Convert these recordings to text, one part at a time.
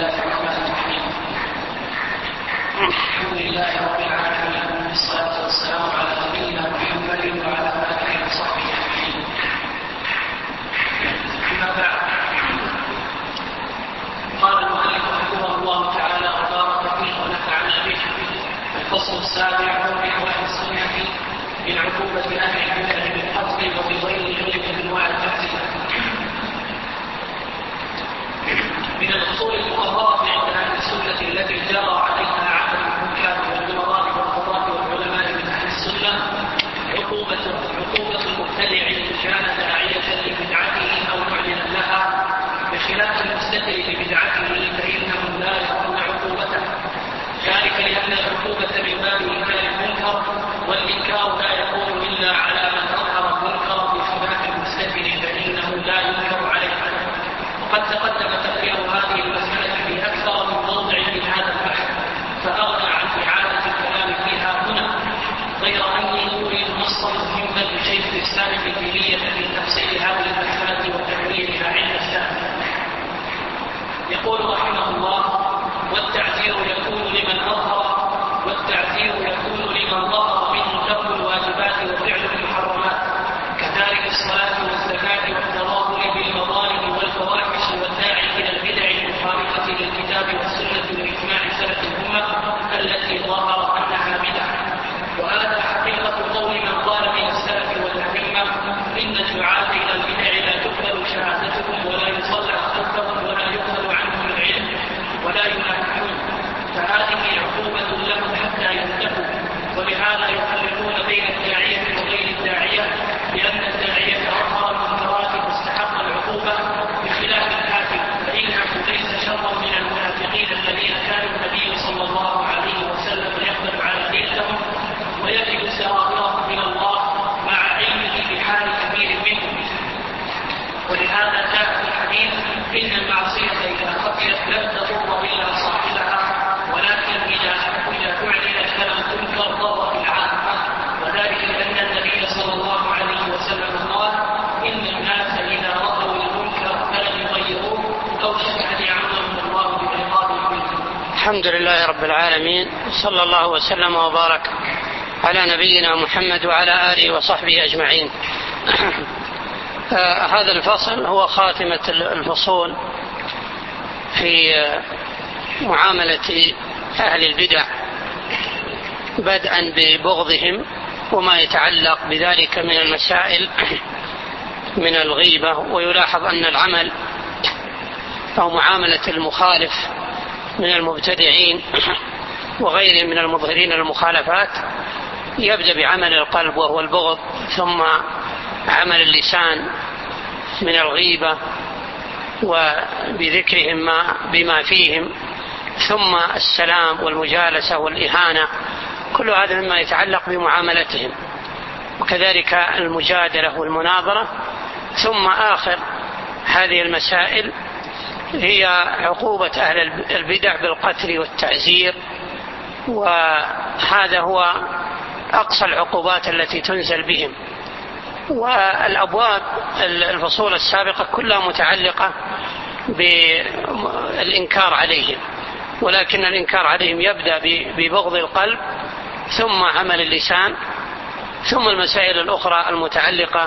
الله الرحمن الرحيم. الحمد لله رب العالمين، والصلاة والسلام على نبينا محمد وعلى آله وصحبه أجمعين. أما بعد، قال المؤلف رحمه الله تعالى وبارك فيه ونفعنا به: الفصل السابع: موقف أهل السنة من عقوبة أهل البدع بالقتل وبغيره من أنواع القتل. من الأصول المقررة عند أهل السنة التي جرى عليها عمل الحكام والأمراء والقضاة والعلماء من أهل السنة عقوبة المبتدع إن كان داعية لبدعته أو معلنا لها، بخلاف المستتر ببدعته فإنهم لا يرون عقوبته، ذلك لأن العقوبة من باب إنكار المنكر، والإنكار لا يكون إلا على من أظهر المنكر، بخلاف المستتر فإنه لا ينكر عليه. وقد تقدم تقرير هذه المسألة في أكثر من موضع من هذا البحث، فأغنى عن إعادة الكلام فيها هنا، غير أني أريد نصا مهما لشيخ الإسلام ابن تيمية في تفسير هذه المسألة وتكوينها عند السائل. يقول رحمه الله: والتعزير يكون لمن ظهر منه ترك الواجبات وفعل المحرمات، كذلك الصلاة والزكاة والتظاهر بالمظالم والفواحش والداعي إلى البدع المخالفة للكتاب والسنة وإجماع سلف الأمة التي ظهر أنها بدع. وهذا حقيقة قول من قال من السلف والأئمة: إن الدعاة إلى البدع لا تقبل شهادتهم ولا يصلى خلفهم ولا يقبل عنهم العلم ولا يناكحون، فهذه عقوبة لهم حتى ينتهوا. ولهذا يفرقون بين الداعية وغير الداعية، لأن الداعية أظهر المنكرات فاستحق العقوبة، بخلاف الكافر فإنه ليس شرا من المنافقين الذين كان النبي صلى الله عليه وسلم يقبل علانيتهم ويجب سرائرهم إلى الله مع علمه بحال كبير منهم. ولهذا جاء في الحديث: إن المعصية إذا خفيت لم تضر إلا صاحبها، ولكن إذا أعلنت فلم تنكر ضرت العامة، وذلك لأن النبي صلى الله عليه وسلم قال: إن الناس إذا رأوا المنكر فلم يغيروه أوشك أن يعمهم الله بعقاب منه. الحمد لله رب العالمين، صلى الله وسلم وبارك على نبينا محمد وعلى آله وصحبه أجمعين. هذا الفصل هو خاتمة الفصول في معاملة أهل البدع، بدءا ببغضهم وما يتعلق بذلك من المسائل من الغيبة. ويلاحظ أن العمل أو معاملة المخالف من المبتدعين وغيرهم من المظهرين المخالفات يبدأ بعمل القلب وهو البغض، ثم عمل اللسان من الغيبة وبذكرهم بما فيهم، ثم السلام والمجالسة والإهانة، كل هذا مما يتعلق بمعاملتهم، وكذلك المجادلة والمناظرة. ثم آخر هذه المسائل هي عقوبة أهل البدع بالقتل والتعزير، وهذا هو أقصى العقوبات التي تنزل بهم. والأبواب الفصول السابقة كلها متعلقة بالإنكار عليهم، ولكن الإنكار عليهم يبدأ ببغض القلب، ثم عمل اللسان، ثم المسائل الأخرى المتعلقة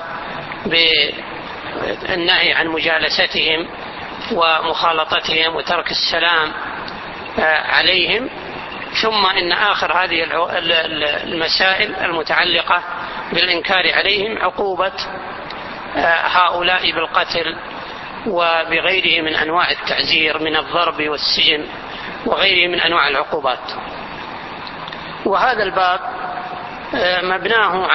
بالنهي عن مجالستهم ومخالطتهم وترك السلام عليهم. ثم إن آخر هذه المسائل المتعلقة بالإنكار عليهم عقوبة هؤلاء بالقتل وبغيره من أنواع التعزير من الضرب والسجن وغيره من أنواع العقوبات. وهذا الباب مبناه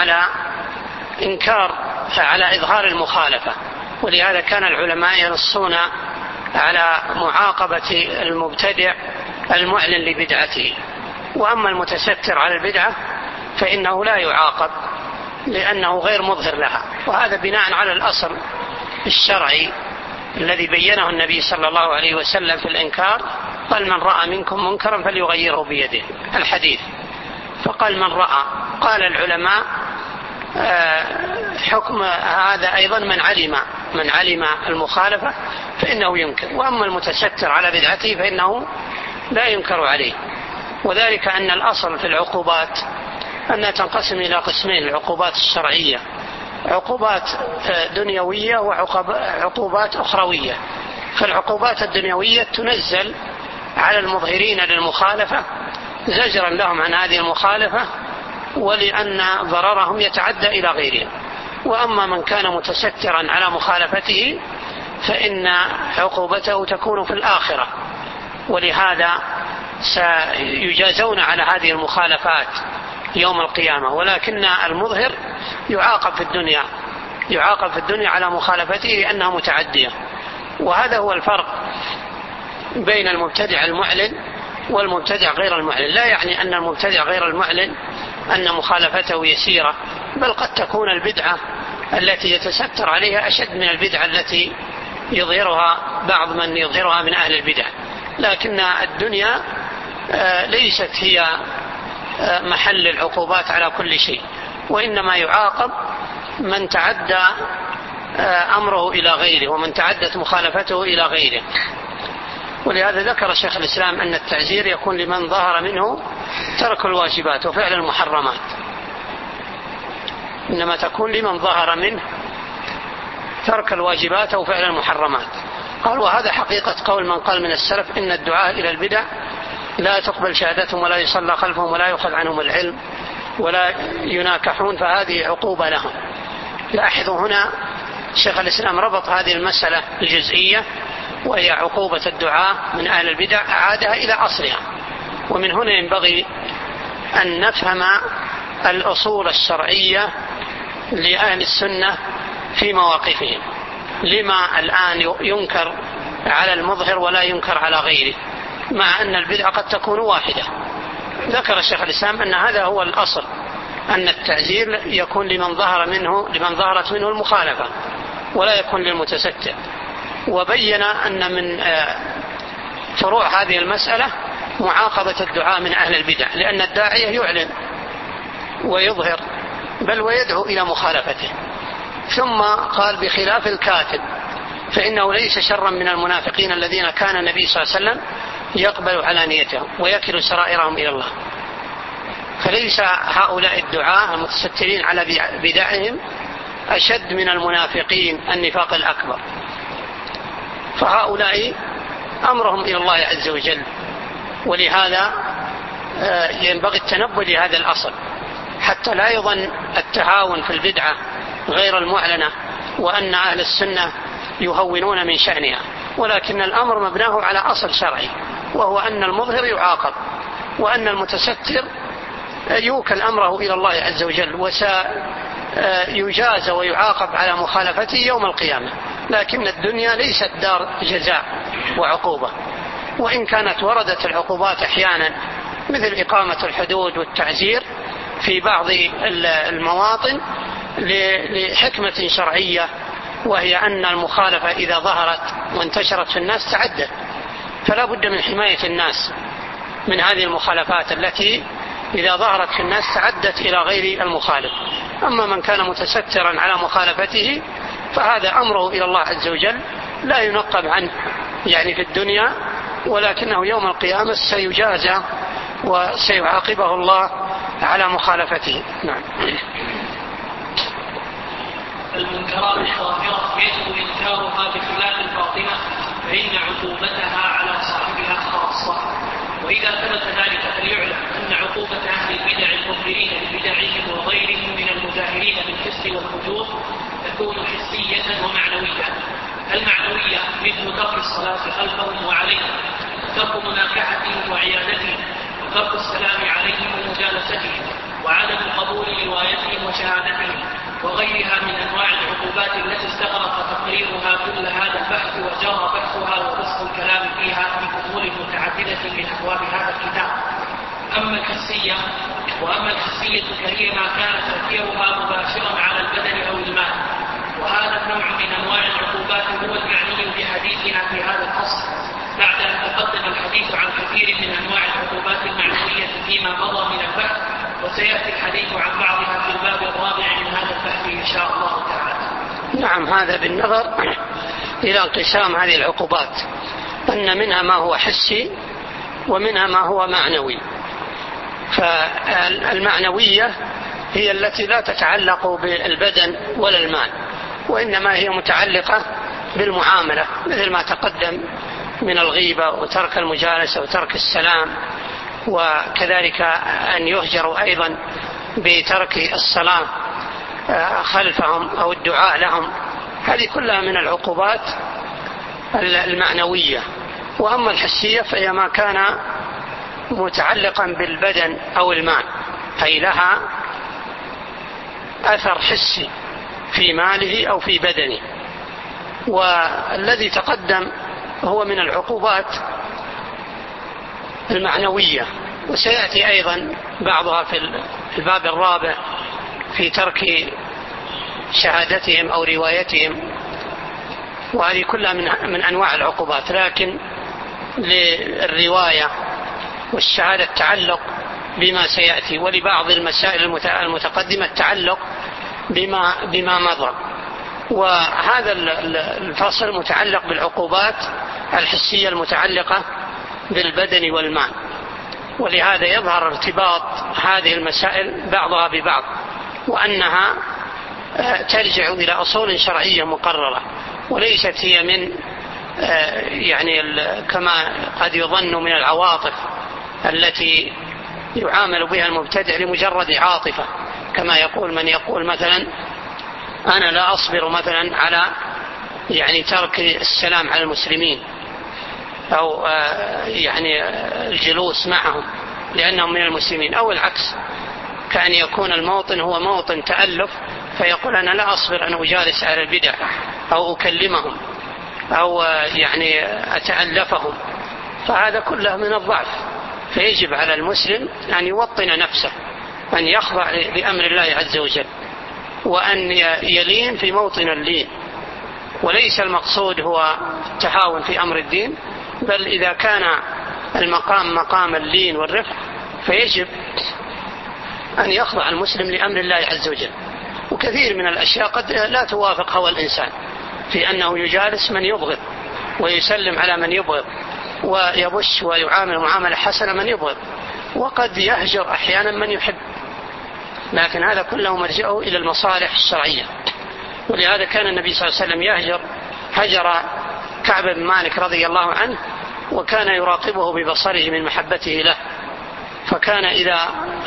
على إظهار المخالفة، ولهذا كان العلماء ينصون على معاقبة المبتدع المعلن لبدعته. وأما المتستر على البدعة فإنه لا يعاقب لأنه غير مظهر لها، وهذا بناء على الأصل الشرعي الذي بينه النبي صلى الله عليه وسلم في الإنكار: قال: من رأى منكم منكرا فليغيره بيده، الحديث. فقال: من رأى. قال العلماء حكم هذا أيضا من علم من علم المخالفة فإنه ينكر، وأما المتستر على بدعته فإنه لا ينكر عليه. وذلك أن الأصل في العقوبات أنها تنقسم إلى قسمين: العقوبات الشرعية، عقوبات دنيوية وعقوبات أخروية. فالعقوبات الدنيوية تنزل على المظهرين للمخالفة زجرا لهم عن هذه المخالفة ولأن ضررهم يتعدى إلى غيرهم. وأما من كان متسترا على مخالفته فإن عقوبته تكون في الآخرة، ولهذا سيجازون على هذه المخالفات يوم القيامة. ولكن المظهر يعاقب في الدنيا على مخالفته لأنها متعدية. وهذا هو الفرق بين المبتدع المعلن والمبتدع غير المعلن. لا يعني أن المبتدع غير المعلن أن مخالفته يسيرة، بل قد تكون البدعة التي يتستر عليها أشد من البدعة التي يظهرها بعض من يظهرها من أهل البدع. لكن الدنيا ليست هي محل العقوبات على كل شيء، وإنما يعاقب من تعدى أمره إلى غيره ومن تعدت مخالفته إلى غيره. ولهذا ذكر شيخ الإسلام أن التعزير يكون لمن ظهر منه ترك الواجبات وفعل المحرمات، إنما تكون لمن ظهر منه ترك الواجبات أو فعل المحرمات. قال: وهذا حقيقة قول من قال من السلف إن الدعاء إلى البدع لا تقبل شهادتهم ولا يصلى خلفهم ولا يؤخذ عنهم العلم ولا يناكحون، فهذه عقوبة لهم. لاحظوا هنا شيخ الإسلام ربط هذه المسألة الجزئية وهي عقوبة الدعاء من أهل البدع أعادها إلى أصلها. ومن هنا ينبغي أن نفهم الأصول الشرعية لأهل السنة في مواقفهم. لما الآن ينكر على المظهر ولا ينكر على غيره مع أن البدعة قد تكون واحدة؟ ذكر الشيخ الإسلام أن هذا هو الأصل، أن التعزير يكون لمن ظهرت منه المخالفة ولا يكون للمتستر. وبين أن من فروع هذه المسألة معاقبة الدعاء من أهل البدع، لأن الداعية يعلن ويظهر بل ويدعو إلى مخالفته. ثم قال: بخلاف الكاتب فإنه ليس شرا من المنافقين الذين كان النبي صلى الله عليه وسلم يقبل علانيتهم ويكل سرائرهم إلى الله. فليس هؤلاء الدعاء المتسترين على بدعهم أشد من المنافقين النفاق الأكبر، فهؤلاء أمرهم إلى الله عز وجل. ولهذا ينبغي التنبه لهذا الأصل حتى لا يظن التهاون في البدعة غير المعلنة وأن أهل السنة يهونون من شأنها، ولكن الأمر مبناه على أصل شرعي، وهو أن المظهر يعاقب وأن المتستر يوكل أمره إلى الله عز وجل وسيجاز ويعاقب على مخالفته يوم القيامة. لكن الدنيا ليست دار جزاء وعقوبة، وإن كانت وردت العقوبات أحيانا مثل إقامة الحدود والتعزير في بعض المواطن لحكمة شرعية، وهي أن المخالفة إذا ظهرت وانتشرت في الناس تعدت، فلا بد من حماية الناس من هذه المخالفات التي إذا ظهرت في الناس تعدت إلى غير المخالف. أما من كان متسترا على مخالفته فهذا أمره إلى الله عز وجل لا ينقب عنه يعني في الدنيا، ولكنه يوم القيامة سيجازى وسيعاقبه الله على مخالفته. نعم. المنكرات الظاهرة يجب إنكارها بخلاف الباطنة، فإن عقوبتها على صاحبها خاصة. وإذا ثبت ذلك فليعلم أن عقوبة أهل البدع المظهرين ببدعهم وغيرهم من المجاهرين بالفسق والفجور تكون حسية ومعنوية. المعنوية مثل ترك الصلاة خلفهم وعليهم، ترك مناكحتهم وعيادتهم، وترك السلام عليهم ومجالستهم، وعدم قبول روايتهم وشهادتهم، وغيرها من أنواع العقوبات التي استغرق تقريرها كل هذا البحث وجرى بحثها وبسط الكلام فيها في فصول متعددة من أبواب هذا الكتاب. وأما الحسية فهي ما كان تأثيرها مباشرا على البدن أو المال، وهذا النوع من أنواع العقوبات هو المعني بحديثنا في هذا الفصل، بعد أن تقدم الحديث عن كثير من أنواع العقوبات المعنوية فيما مضى من البحث، وسيأتي الحديث عن بعضها في الباب الرابع من هذا البحث إن شاء الله تعالى. نعم، هذا بالنظر إلى انقسام هذه العقوبات، أن منها ما هو حسي ومنها ما هو معنوي. فالمعنوية هي التي لا تتعلق بالبدن ولا المال، وإنما هي متعلقة بالمعاملة، مثل ما تقدم من الغيبة وترك المجالسة وترك السلام، وكذلك أن يهجروا أيضا بترك الصلاة خلفهم أو الدعاء لهم. هذه كلها من العقوبات المعنوية. وأما الحسية فهي ما كان متعلقا بالبدن أو المال، أي لها أثر حسي في ماله أو في بدنه. والذي تقدم هو من العقوبات المعنوية، وسيأتي أيضا بعضها في الباب الرابع في ترك شهادتهم أو روايتهم، وهذه كلها من أنواع العقوبات. لكن للرواية والشهادة التعلق بما سيأتي، ولبعض المسائل المتقدمة التعلق بما مضى. وهذا الفصل متعلق بالعقوبات الحسية المتعلقة بالبدن والمال، ولهذا يظهر ارتباط هذه المسائل بعضها ببعض، وأنها ترجع إلى أصول شرعية مقررة، وليست هي من كما قد يظن من العواطف التي يعامل بها المبتدع لمجرد عاطفة، كما يقول من يقول مثلا أنا لا أصبر مثلا على ترك السلام على المسلمين، أو الجلوس معهم لأنهم من المسلمين، أو العكس، كأن يكون الموطن هو موطن تألف فيقول أنا لا أصبر أن أجالس على البدع أو أكلمهم أو أتألفهم. فهذا كله من الضعف. فيجب على المسلم أن يوطن نفسه، أن يخضع لأمر الله عز وجل، وأن يلين في موطن اللين. وليس المقصود هو التهاون في أمر الدين، بل إذا كان المقام مقام اللين والرفق فيجب أن يخضع المسلم لأمر الله عز وجل. وكثير من الأشياء قد لا توافق هوى الإنسان، في أنه يجالس من يبغض ويسلم على من يبغض ويبش ويعامل معاملة حسنة من يبغض، وقد يهجر أحيانا من يحب، لكن هذا كله مرجعه إلى المصالح الشرعية. ولهذا كان النبي صلى الله عليه وسلم هجر كعب بن مالك رضي الله عنه، وكان يراقبه ببصره من محبته له، فكان إذا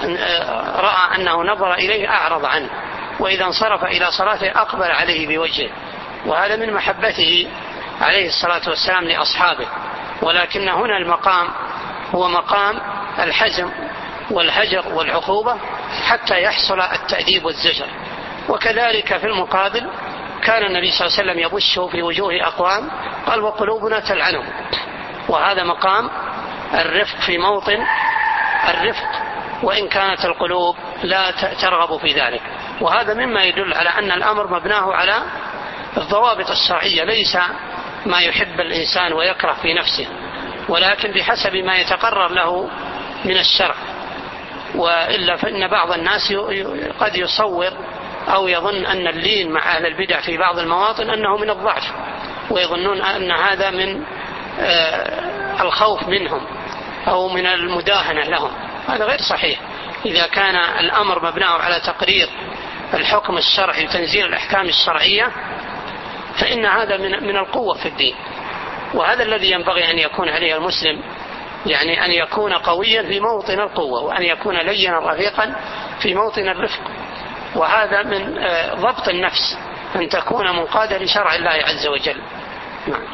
رأى أنه نظر إليه أعرض عنه، وإذا انصرف إلى صلاته أقبل عليه بوجهه، وهذا من محبته عليه الصلاة والسلام لأصحابه. ولكن هنا المقام هو مقام الحزم والهجر والعقوبة حتى يحصل التأديب والزجر. وكذلك في المقابل كان النبي صلى الله عليه وسلم يبشه في وجوه أقوام قال وقلوبنا تلعنهم، وهذا مقام الرفق في موطن الرفق، وإن كانت القلوب لا ترغب في ذلك. وهذا مما يدل على أن الأمر مبناه على الضوابط الشرعية، ليس ما يحب الإنسان ويكره في نفسه، ولكن بحسب ما يتقرر له من الشرع. وإلا فإن بعض الناس قد يصور أو يظن أن اللين مع أهل البدع في بعض المواطن أنه من الضعف، ويظنون أن هذا من الخوف منهم أو من المداهنة لهم. هذا غير صحيح. إذا كان الأمر مبناه على تقرير الحكم الشرعي وتنزيل الأحكام الشرعية فإن هذا من القوة في الدين، وهذا الذي ينبغي أن يكون عليه المسلم، أن يكون قويا في موطن القوة، وأن يكون لينا رفيقا في موطن الرفق. وهذا من ضبط النفس، أن تكون منقادة لشرع الله عز وجل. نعم.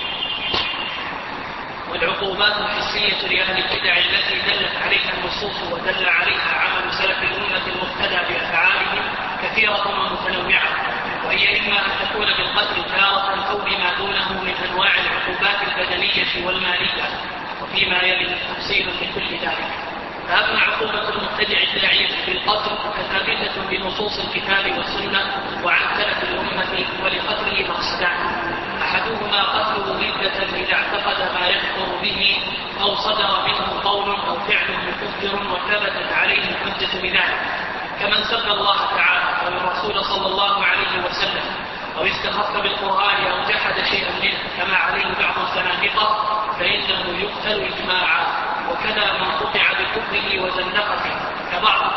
والعقوبات الحسية لأهل البدع التي دلت عليها النصوص ودل عليها عمل سلف الأمة المقتدى بأفعالهم كثيرة ومتنوعة، وهي إما أن تكون بالقتل تارة أو بما دونه من أنواع العقوبات البدنية والمالية، وفيما يلي تفصيل في كل ذلك. فأما عقوبة المبتدع الداعية بالقتل فثابتة بنصوص الكتاب والسنة وعن سلف الأمة، ولقتله مقصدان: أحدهما قتله ردة إذا اعتقد ما يكفر به أو صدر منه قول أو فعل مكفر وثبتت عليه الحجة بذلك، كمن سب الله تعالى والرسول صلى الله عليه وسلم أو استخف بالقرآن أو جحد شيئا منه كما عليه بعض الزنادقة فإنه يقتل إجماعا. وكذا من قطع بكفره وزندقته كبعض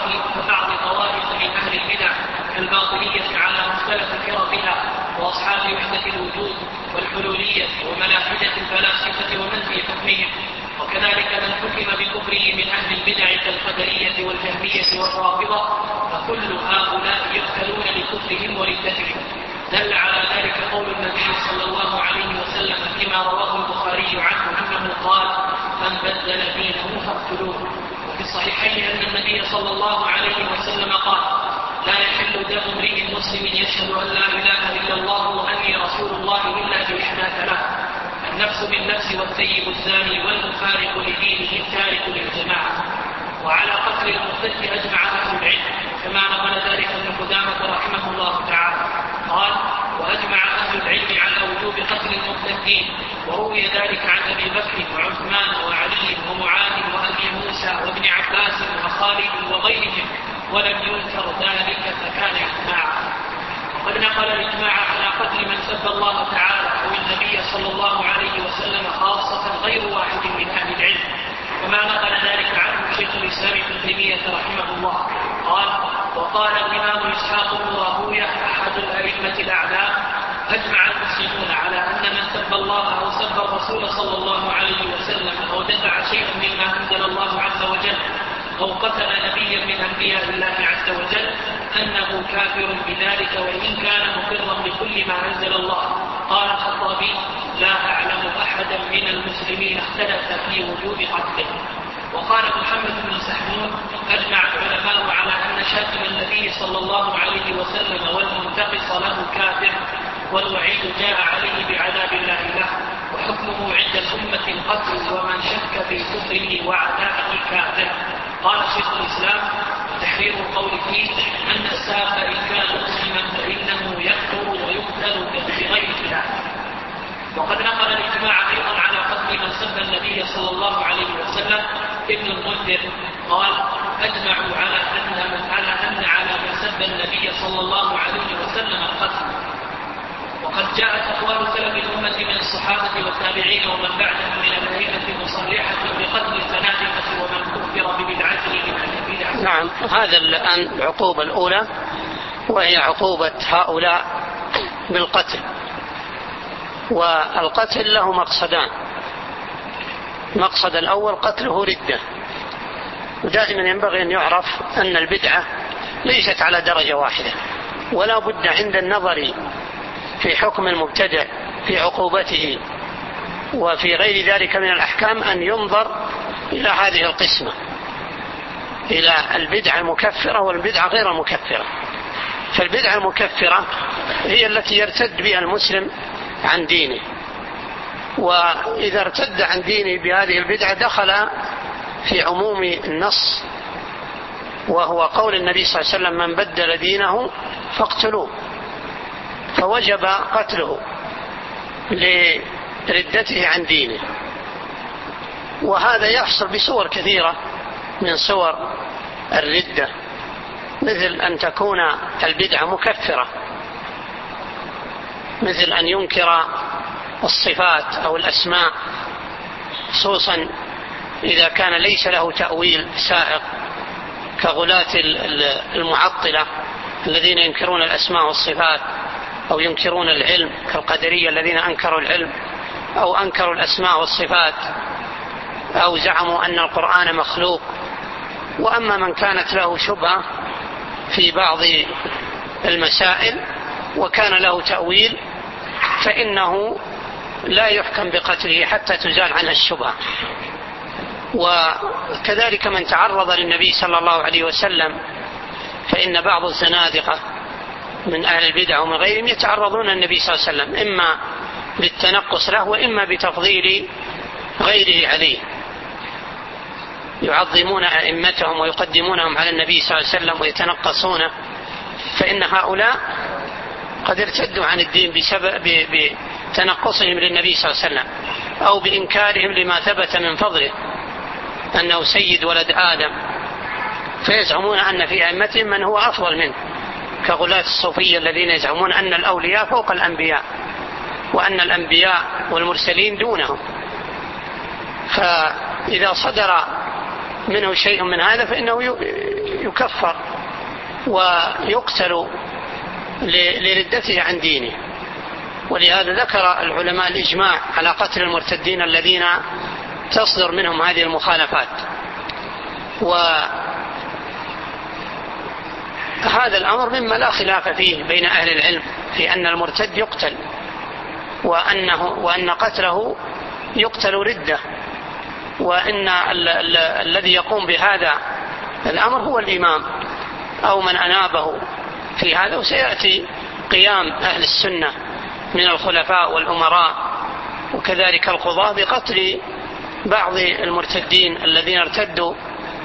طوائف من أهل البدع كالباطنية على مختلف فرقها وأصحاب وحدة الوجود والحلولية وملاحدة الفلاسفة ومن في حكمهم. وكذلك من حكم بكفره من أهل البدع كالقدرية والجهمية والرافضة فكل هؤلاء يقتلون لكفرهم وردتهم. دل على ذلك قول النبي صلى الله عليه وسلم فيما رواه البخاري عنه أنه قال من بدل دينه فاقتلوه. وفي الصحيحين أن النبي صلى الله عليه وسلم قال لا يحل دم امرئ مسلم يشهد أن لا إله إلا الله وأني رسول الله إلا بإحدى ثلاث: النفس بالنفس والثيب الزاني والمفارق لدينه التارك للجماعة. وعلى قتل المرتد أجمع أهل العلم كما نقل ذلك ابن قدامة رحمه الله تعالى قال وأجمع أهل العلم على وجوب قتل المرتدين. وروي ذلك عن أبي بكر وعثمان وعلي ومعاذ وأبي موسى وابن عباس وخالد وغيرهم ولم ينكر ذلك فكان إجماعا. وقد نقل الإجماع على قتل من سب الله تعالى أو النبي صلى الله عليه وسلم خاصة غير واحد من أهل العلم كما نقل ذلك عنه شيخ الإسلام ابن تيمية رحمه الله قال وقال الإمام إسحاق بن راهويه أحد الأئمة الأعلام أجمع المسلمون على أن من سب الله أو سب الرسول صلى الله عليه وسلم أو دفع شيئا مما أنزل الله عز وجل أو قتل نبيا من أنبياء الله عز وجل أنه كافر بذلك وإن كان مقرا بكل ما أنزل الله. قال الخطابي لا أعلم أحدا من المسلمين اختلف في وجوب قتله. وقال محمد بن سحنون أجمع العلماء على أن شاتم النبي صلى الله عليه وسلم والمنتقص له كافر والوعيد جاء عليه بعذاب الله له وحكمه عند الأمة القتل ومن شك في كفره وعدائه كافر. قال شيخ الإسلام تحرير القول فيه أن الساب إن كان مسلما فإنه يكفر ويقتل بغير خلاف. وقد نقل الإجماع أيضا على قتل من سب النبي صلى الله عليه وسلم ابن المنذر قال أجمعوا على أن على من سب النبي صلى الله عليه وسلم القتل. وقد جاءت أقوال سلف الأمة من الصحابة والتابعين ومن بعدهم من الأئمة مصرحة بقتل الزنادقة ومن كفر ببدعته من أهل البدع. نعم، هذا الآن العقوبة الأولى وهي عقوبة هؤلاء بالقتل. والقتل له مقصدان: المقصد الأول قتله ردة، ودائما ينبغي أن يعرف أن البدعة ليست على درجة واحدة، ولا بد عند النظر في حكم المبتدع في عقوبته وفي غير ذلك من الأحكام أن ينظر إلى هذه القسمة، إلى البدعة المكفرة والبدعة غير المكفرة. فالبدعة المكفرة هي التي يرتد بها المسلم عن دينه، وإذا ارتد عن دينه بهذه البدعة دخل في عموم النص، وهو قول النبي صلى الله عليه وسلم من بدل دينه فاقتلوه، فوجب قتله لردته عن دينه. وهذا يحصل بصور كثيرة من صور الردة، مثل أن تكون البدعة مكفرة، مثل أن ينكر الصفات أو الأسماء، خصوصا إذا كان ليس له تأويل سائق كغلاة المعطلة الذين ينكرون الأسماء والصفات، أو ينكرون العلم كالقدرية الذين أنكروا العلم أو أنكروا الأسماء والصفات، أو زعموا أن القرآن مخلوق. وأما من كانت له شبهة في بعض المسائل وكان له تأويل فإنه لا يحكم بقتله حتى تزال عنه الشبهة. وكذلك من تعرض للنبي صلى الله عليه وسلم، فإن بعض الزنادقة من أهل البدع ومن غيرهم يتعرضون النبي صلى الله عليه وسلم إما بالتنقص له وإما بتفضيل غيره عليه، يعظمون أئمتهم ويقدمونهم على النبي صلى الله عليه وسلم ويتنقصونه. فإن هؤلاء قد ارتدوا عن الدين بسبب بتنقصهم للنبي صلى الله عليه وسلم أو بإنكارهم لما ثبت من فضله أنه سيد ولد آدم، فيزعمون أن في أئمتهم من هو أفضل منه كغلاة الصوفية الذين يزعمون أن الأولياء فوق الأنبياء، وأن الأنبياء والمرسلين دونهم. فإذا صدر منه شيء من هذا فإنه يكفر ويقتل لردته عن دينه. ولهذا ذكر العلماء الإجماع على قتل المرتدين الذين تصدر منهم هذه المخالفات. وهذا الأمر مما لا خلاف فيه بين أهل العلم في أن المرتد يقتل، وأن قتله يقتل ردة، وأن الذي يقوم بهذا الأمر هو الإمام أو من أنابه في هذا. وسيأتي قيام أهل السنة من الخلفاء والأمراء وكذلك القضاة بقتل بعض المرتدين الذين ارتدوا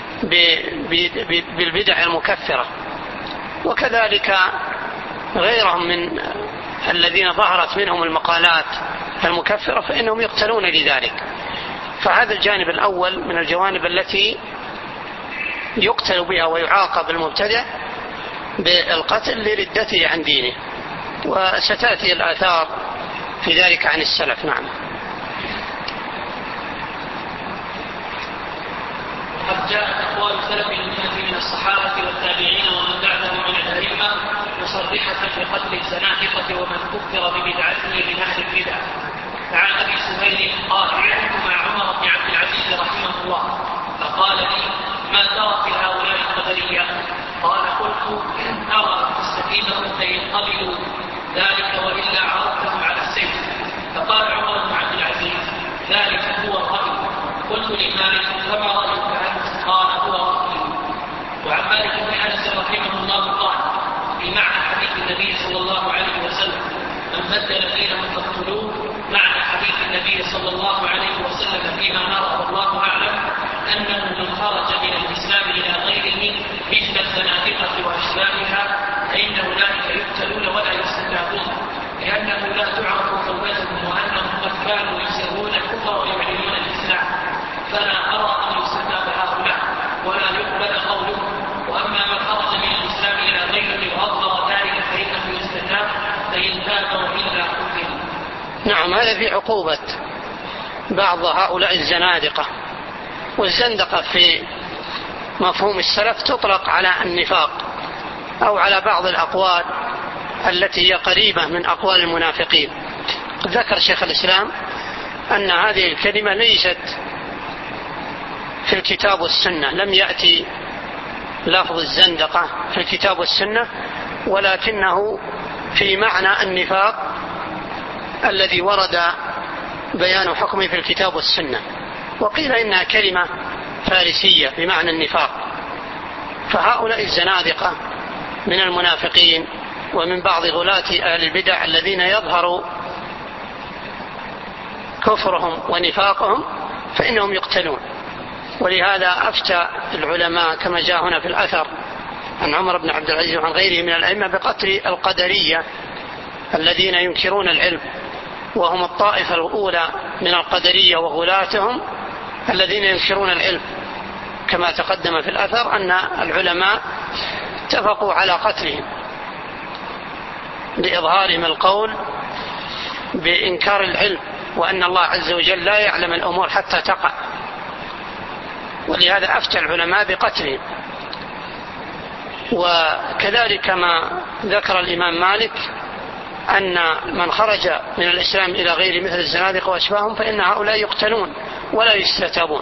بالبدع المكفرة، وكذلك غيرهم من الذين ظهرت منهم المقالات المكفرة فإنهم يقتلون لذلك. فهذا الجانب الأول من الجوانب التي يقتل بها ويعاقب المبتدع بالقتل لردته عن دينه، وستأتي الآثار في ذلك عن السلف. نعم. وقد جاءت أقوال سلف الأمة من الصحابة والتابعين ومن بعدهم من الأئمة مصرحة بقتل الزنادقة ومن كفر ببدعته من أهل البدع. فعن أبي سهيل قال: كنت مع عمر بن عبد العزيز رحمه الله فقال لي: ما ترى في هؤلاء القدرية؟ قال: قلت: أرى تستقيمهم فإن قبلوا ذلك وإلا عرضتهم على السيف. فقال عمر بن عبد العزيز: ذلك هو الرأي. قلت لمالك: فما رأيك أنت؟ قال: هو رأيي. وعن مالك بن أنس رحمه الله قال في معنى حديث النبي صلى الله عليه وسلم: من بدل دينه فاقتلوه. معنى حديث النبي صلى الله عليه وسلم فيما نرى والله أعلم أنه من خرج من الإسلام إلى غيره مثل الزنادقة وأشباهها فإن أولئك يقتلون ولا يستتابون، لأنه لا تعرف توبتهم وأنهم قد كانوا يسرون الكفر ويعلنون الإسلام، فلا أرى أن يستتاب هؤلاء ولا يقبل قولهم. وأما من خرج من الإسلام إلى غيره وأظهر ذلك فإنه يستتاب فإن تاب وإلا قتل. نعم. هذا في عقوبة بعض هؤلاء الزنادقة. والزندقة في مفهوم السلف تطلق على النفاق أو على بعض الأقوال التي هي قريبة من أقوال المنافقين. ذكر شيخ الإسلام أن هذه الكلمة ليست في الكتاب والسنة، لم يأتي لفظ الزندقة في الكتاب والسنة، ولكنه في معنى النفاق الذي ورد بيان حكمه في الكتاب والسنة. وقيل إنها كلمة فارسية بمعنى النفاق. فهؤلاء الزنادقة من المنافقين ومن بعض غلاة أهل البدع الذين يظهر كفرهم ونفاقهم فإنهم يقتلون. ولهذا أفتى العلماء كما جاء هنا في الأثر عن عمر بن عبد العزيز وعن غيره من الأئمة بقتل القدرية الذين ينكرون العلم، وهم الطائفة الأولى من القدرية وغلاتهم الذين ينكرون العلم، كما تقدم في الأثر أن العلماء اتفقوا على قتلهم لإظهارهم القول بإنكار العلم، وأن الله عز وجل لا يعلم الأمور حتى تقع. ولهذا أفتى العلماء بقتلهم. وكذلك ما ذكر الإمام مالك أن من خرج من الإسلام إلى غير مثل الزنادقة وأشباههم فإن هؤلاء يقتلون ولا يستتابون،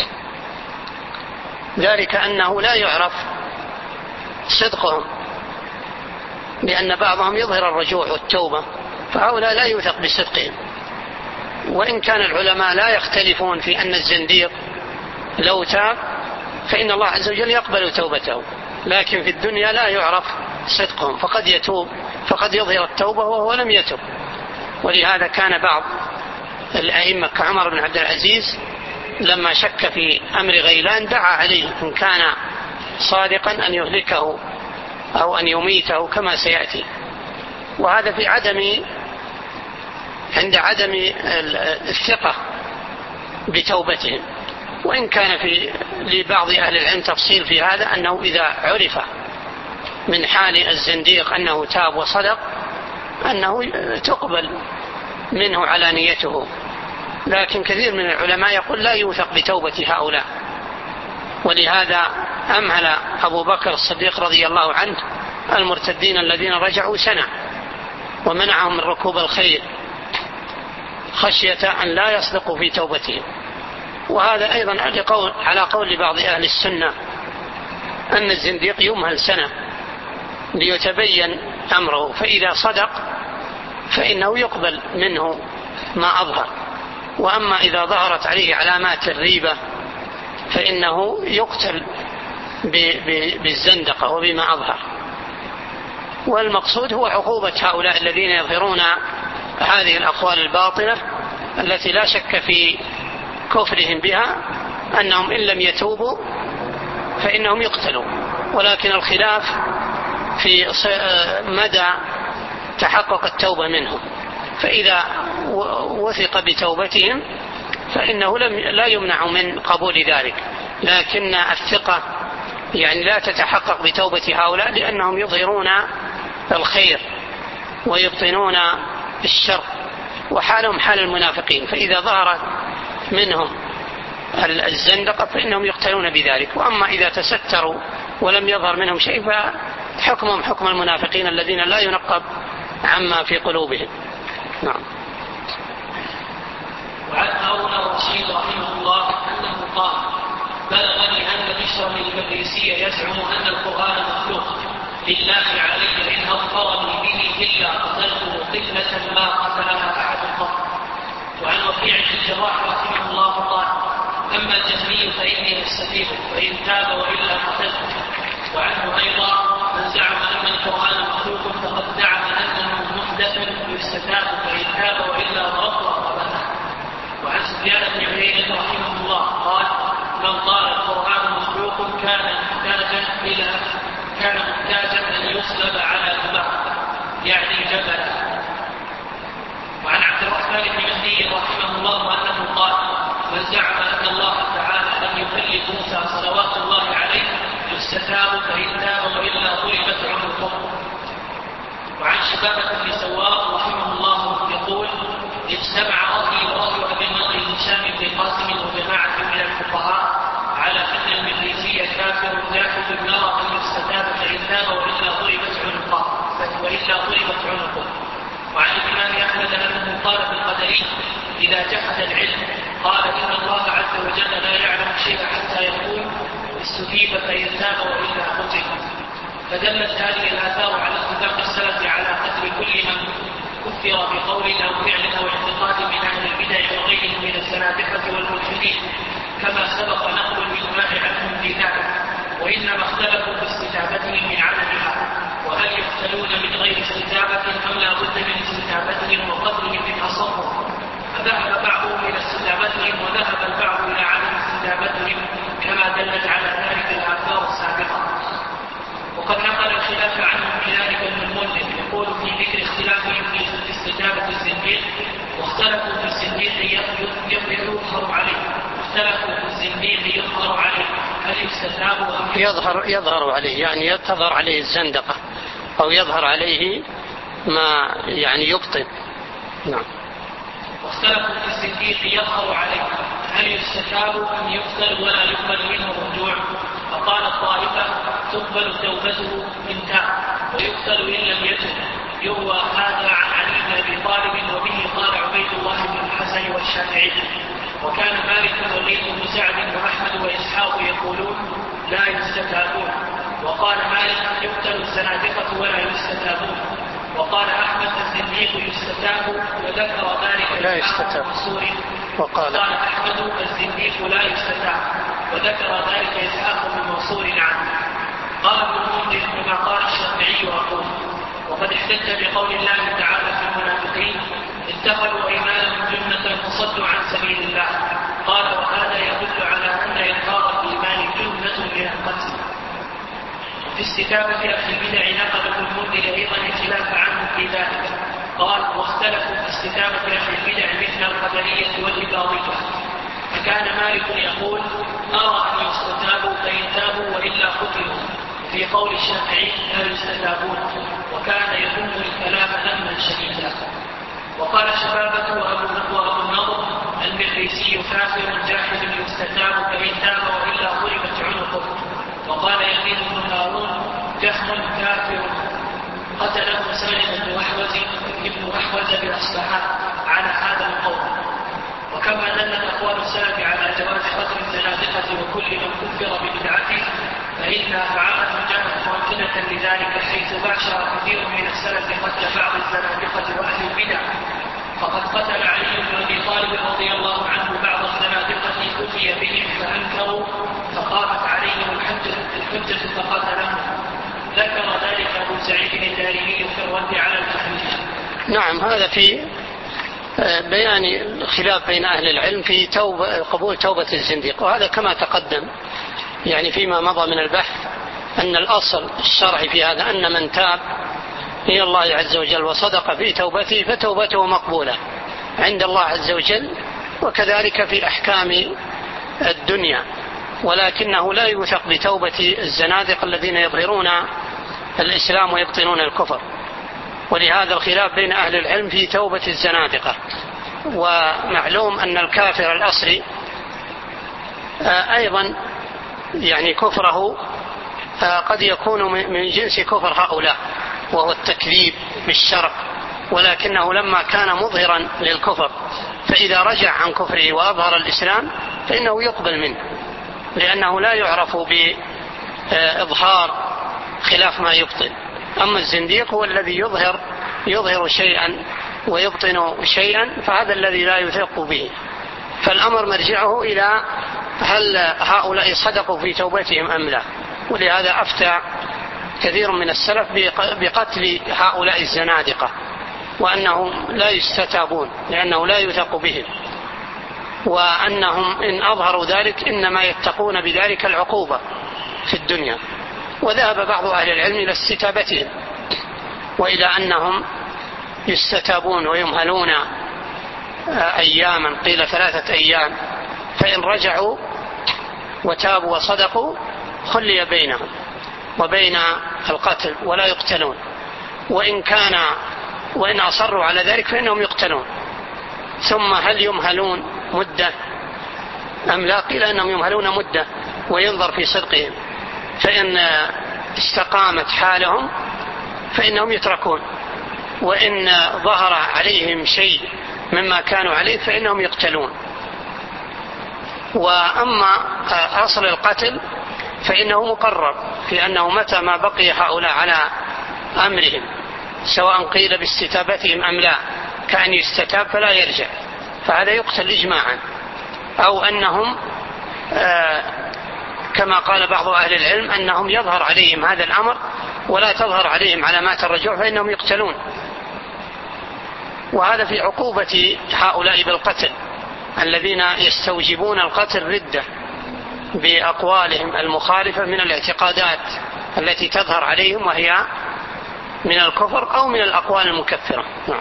ذلك أنه لا يعرف صدقهم، لأن بعضهم يظهر الرجوع والتوبة، فهؤلاء لا يوثق بصدقهم. وإن كان العلماء لا يختلفون في أن الزنديق لو تاب فإن الله عز وجل يقبل توبته، لكن في الدنيا لا يعرف صدقهم، فقد يتوب، فقد يظهر التوبة وهو لم يتب. ولهذا كان بعض الأئمة كعمر بن عبد العزيز لما شك في أمر غيلان دعا عليه إن كان صادقا أن يهلكه أو أن يميته كما سيأتي. وهذا في عند عدم الثقة بتوبتهم. وإن كان في لبعض أهل العلم تفصيل في هذا أنه إذا عرف من حال الزنديق أنه تاب وصدق أنه تقبل منه علانيته، لكن كثير من العلماء يقول لا يوثق بتوبة هؤلاء، ولهذا أمهل أبو بكر الصديق رضي الله عنه المرتدين الذين رجعوا سنة ومنعهم من ركوب الخيل خشية أن لا يصدقوا في توبتهم. وهذا أيضا على قول بعض أهل السنة أن الزنديق يمهل سنة ليتبين أمره، فإذا صدق فإنه يقبل منه ما أظهر، وأما إذا ظهرت عليه علامات الريبة فإنه يقتل بالزندقة وبما أظهر. والمقصود هو عقوبة هؤلاء الذين يظهرون هذه الأقوال الباطلة التي لا شك في كفرهم بها، أنهم إن لم يتوبوا فإنهم يقتلوا، ولكن الخلاف في مدى تحقق التوبة منهم. فإذا وثق بتوبتهم فإنه لا يمنع من قبول ذلك، لكن الثقة يعني لا تتحقق بتوبة هؤلاء لأنهم يظهرون الخير ويبطنون الشر، وحالهم حال المنافقين، فإذا ظهر منهم الزندقة فإنهم يقتلون بذلك. وأما إذا تستروا ولم يظهر منهم شيء فحكمهم حكم المنافقين الذين لا ينقب عما في قلوبهم. نعم. وعن هارون الرشيد رحمه الله أنه قال: بلغني أن بشرا الإبريسي يزعم أن القرآن مخلوق لله علي إن أظهرني به إلا قتلته قتلة ما قتلها أحد قط. وعن وكيع بن الجراح رحمه الله قال: أما الجهمي فإني أستفيد فإن تاب وإلا قتلته. وعنه أيضا: من زعم أن القرآن مخلوق فقد زعم أنه محدث يستتاب فإن تاب وإلا ضربت رقبته. وعن سفيان بن عيينة رحمه الله قال: من قال القرآن مخلوق كان محتاجا أن يصلب على جبل يعني جبلا. وعن عبد الرحمن بن مهدي رحمه الله أنه قال: من زعم أن الله تعالى لم يكلم موسى صلوات الله عليه يستتاب فإن تاب وإلا ضربت عنقه. وعن شبابة بن سواق رحمه الله يقول: اجتمع رأيي ورأي أبي النضر هشام بن قاسم وجماعة من الفقهاء على أن المجلسي كافر جاحد يرى أن يستتاب فإن تاب وإلا ضربت عنقه. وعن الإمام أحمد أنه قال في القدري: إذا جحد العلم قال إن الله عز وجل لا يعلم شيئا حتى يقول استجيب فإن تاب وإلا قتل. فدلت هذه الآثار على اتفاق السلف على قتل كل من كفر بقول أو فعل أو اعتقاد من أهل البدع وغيرهم من الزنادقة والملحدين، كما سبق نقل الإجماع عنهم في ذلك، وإنما اختلفوا في استتابتهم من عدمها، وهل يقتلون من غير استتابة أم لا بد من استتابتهم وقتلهم من أصابهم. فذهب بعضهم إلى استتابتهم وذهب البعض إلى عدم استتابتهم، كما دلت على ذلك الآثار السابقة. وقد نقل الخلاف عنهم في ذلك ابن المنذر يقول في ذكر اختلافهم في استتابة الزنديق: واختلفوا في الزنديق يظهر عليه، هل يستتاب أم يظهر عليه، يعني تظهر عليه الزندقة أو يظهر عليه ما يعني يبطن. نعم. واختلفوا في الزنديق يظهر عليه هل يستتاب أم يقتل ولا يقبل منه الرجوع؟ فقال الطائفة: تقبل توبته إن تاب ويقتل إن لم يتب. يروى هذا عن علي بن أبي طالب، وبه قال عبيد الله بن الحسن والشافعي. وكان مالك وليد بن سعد وأحمد وإسحاق يقولون لا يستتابون، وقال مالك: يقتل الزنادقة ولا يستتابون. وقال أحمد: الزنديق يستتاب، وذكر ذلك لا يستتاب. وقال أحمد: الزنديق لا يستتاب، وذكر ذلك إسحاق بن منصور عنه. قال ابن المنذر: كما قال الشافعي أقول. وقد احتج بقول الله تعالى في المنافقين: اتخذوا أيمانهم جنة فصدوا عن سبيل الله. قال: وهذا يدل على أن إظهار الإيمان جنة من القتل. في استتابة أهل البدع نقل ابن المنذر أيضا الخلاف عنه في ذلك. قال: واختلفوا في استتابة أهل البدع مثل القدرية والإباضية. فكان مالك يقول: أرى أن يستتابوا فإن تابوا وإلا قتلوا. في قول الشافعي لا يستتابون، وكان يذم الكلام ذما شديدا. وقال شبابة وأبو النضر المقريسي كافر جاحد يستتاب فإن تاب وإلا ضربت عنقه. وقال يزيد بن هارون جهم كافر قتله سالم بن وحوز بأصبحان على هذا القول. وكما دلت أقوال السلف على جواز قتل الزنادقة وكل من كفر ببدعته، فإنها فعالة جاءت مؤكدة لذلك، حيث باشر كثير من السلف قتل بعض الزنادقة وأهل البدع. فقد قتل علي بن أبي طالب رضي الله عنه بعض الزنادقة كفي بهم فأنكروا فقامت عليهم الحجة فقتلهم. ذكر ذلك أبو سعيد الدارمي في الرد على الجهمية. نعم، هذا في بيان الخلاف بين أهل العلم في قبول توبة الزنديق، وهذا كما تقدم يعني فيما مضى من البحث أن الأصل الشرعي في هذا أن من تاب إلى الله عز وجل وصدق في توبته فتوبته مقبولة عند الله عز وجل، وكذلك في أحكام الدنيا، ولكنه لا يوثق بتوبة الزنادق الذين يظهرون الإسلام ويبطنون الكفر. ولهذا الخلاف بين أهل العلم في توبة الزنادقة. ومعلوم أن الكافر الأصلي أيضا يعني كفره قد يكون من جنس كفر هؤلاء، وهو التكذيب بالشرع، ولكنه لما كان مظهرا للكفر فإذا رجع عن كفره وأظهر الإسلام فإنه يقبل منه، لأنه لا يعرف بإظهار خلاف ما يبطن. أما الزنديق هو الذي يظهر شيئا ويبطن شيئا، فهذا الذي لا يثق به. فالأمر مرجعه إلى هل هؤلاء صدقوا في توبتهم أم لا. ولهذا أفتى كثير من السلف بقتل هؤلاء الزنادقة، وأنهم لا يستتابون لأنه لا يثق بهم، وأنهم إن أظهروا ذلك إنما يتقون بذلك العقوبة في الدنيا. وذهب بعض أهل العلم إلى استتابتهم وإلى أنهم يستتابون ويمهلون أياما، قيل 3 أيام، فإن رجعوا وتابوا وصدقوا خلي بينهم وبين القتل ولا يقتلون، وإن أصروا على ذلك فإنهم يقتلون. ثم هل يمهلون مدة أم لا؟ قيل أنهم يمهلون مدة وينظر في صدقهم، فإن استقامت حالهم فإنهم يتركون، وإن ظهر عليهم شيء مما كانوا عليه فإنهم يقتلون. وأما أصل القتل فإنه مقرر في أنه متى ما بقي هؤلاء على أمرهم سواء قيل باستتابتهم أم لا، كأن يستتاب فلا يرجع، فهذا يقتل إجماعا. أو أنهم كما قال بعض أهل العلم أنهم يظهر عليهم هذا الأمر ولا تظهر عليهم علامات الرجوع فإنهم يقتلون. وهذا في عقوبة هؤلاء بالقتل الذين يستوجبون القتل ردة بأقوالهم المخالفة من الاعتقادات التي تظهر عليهم وهي من الكفر أو من الأقوال المكفرة. نعم.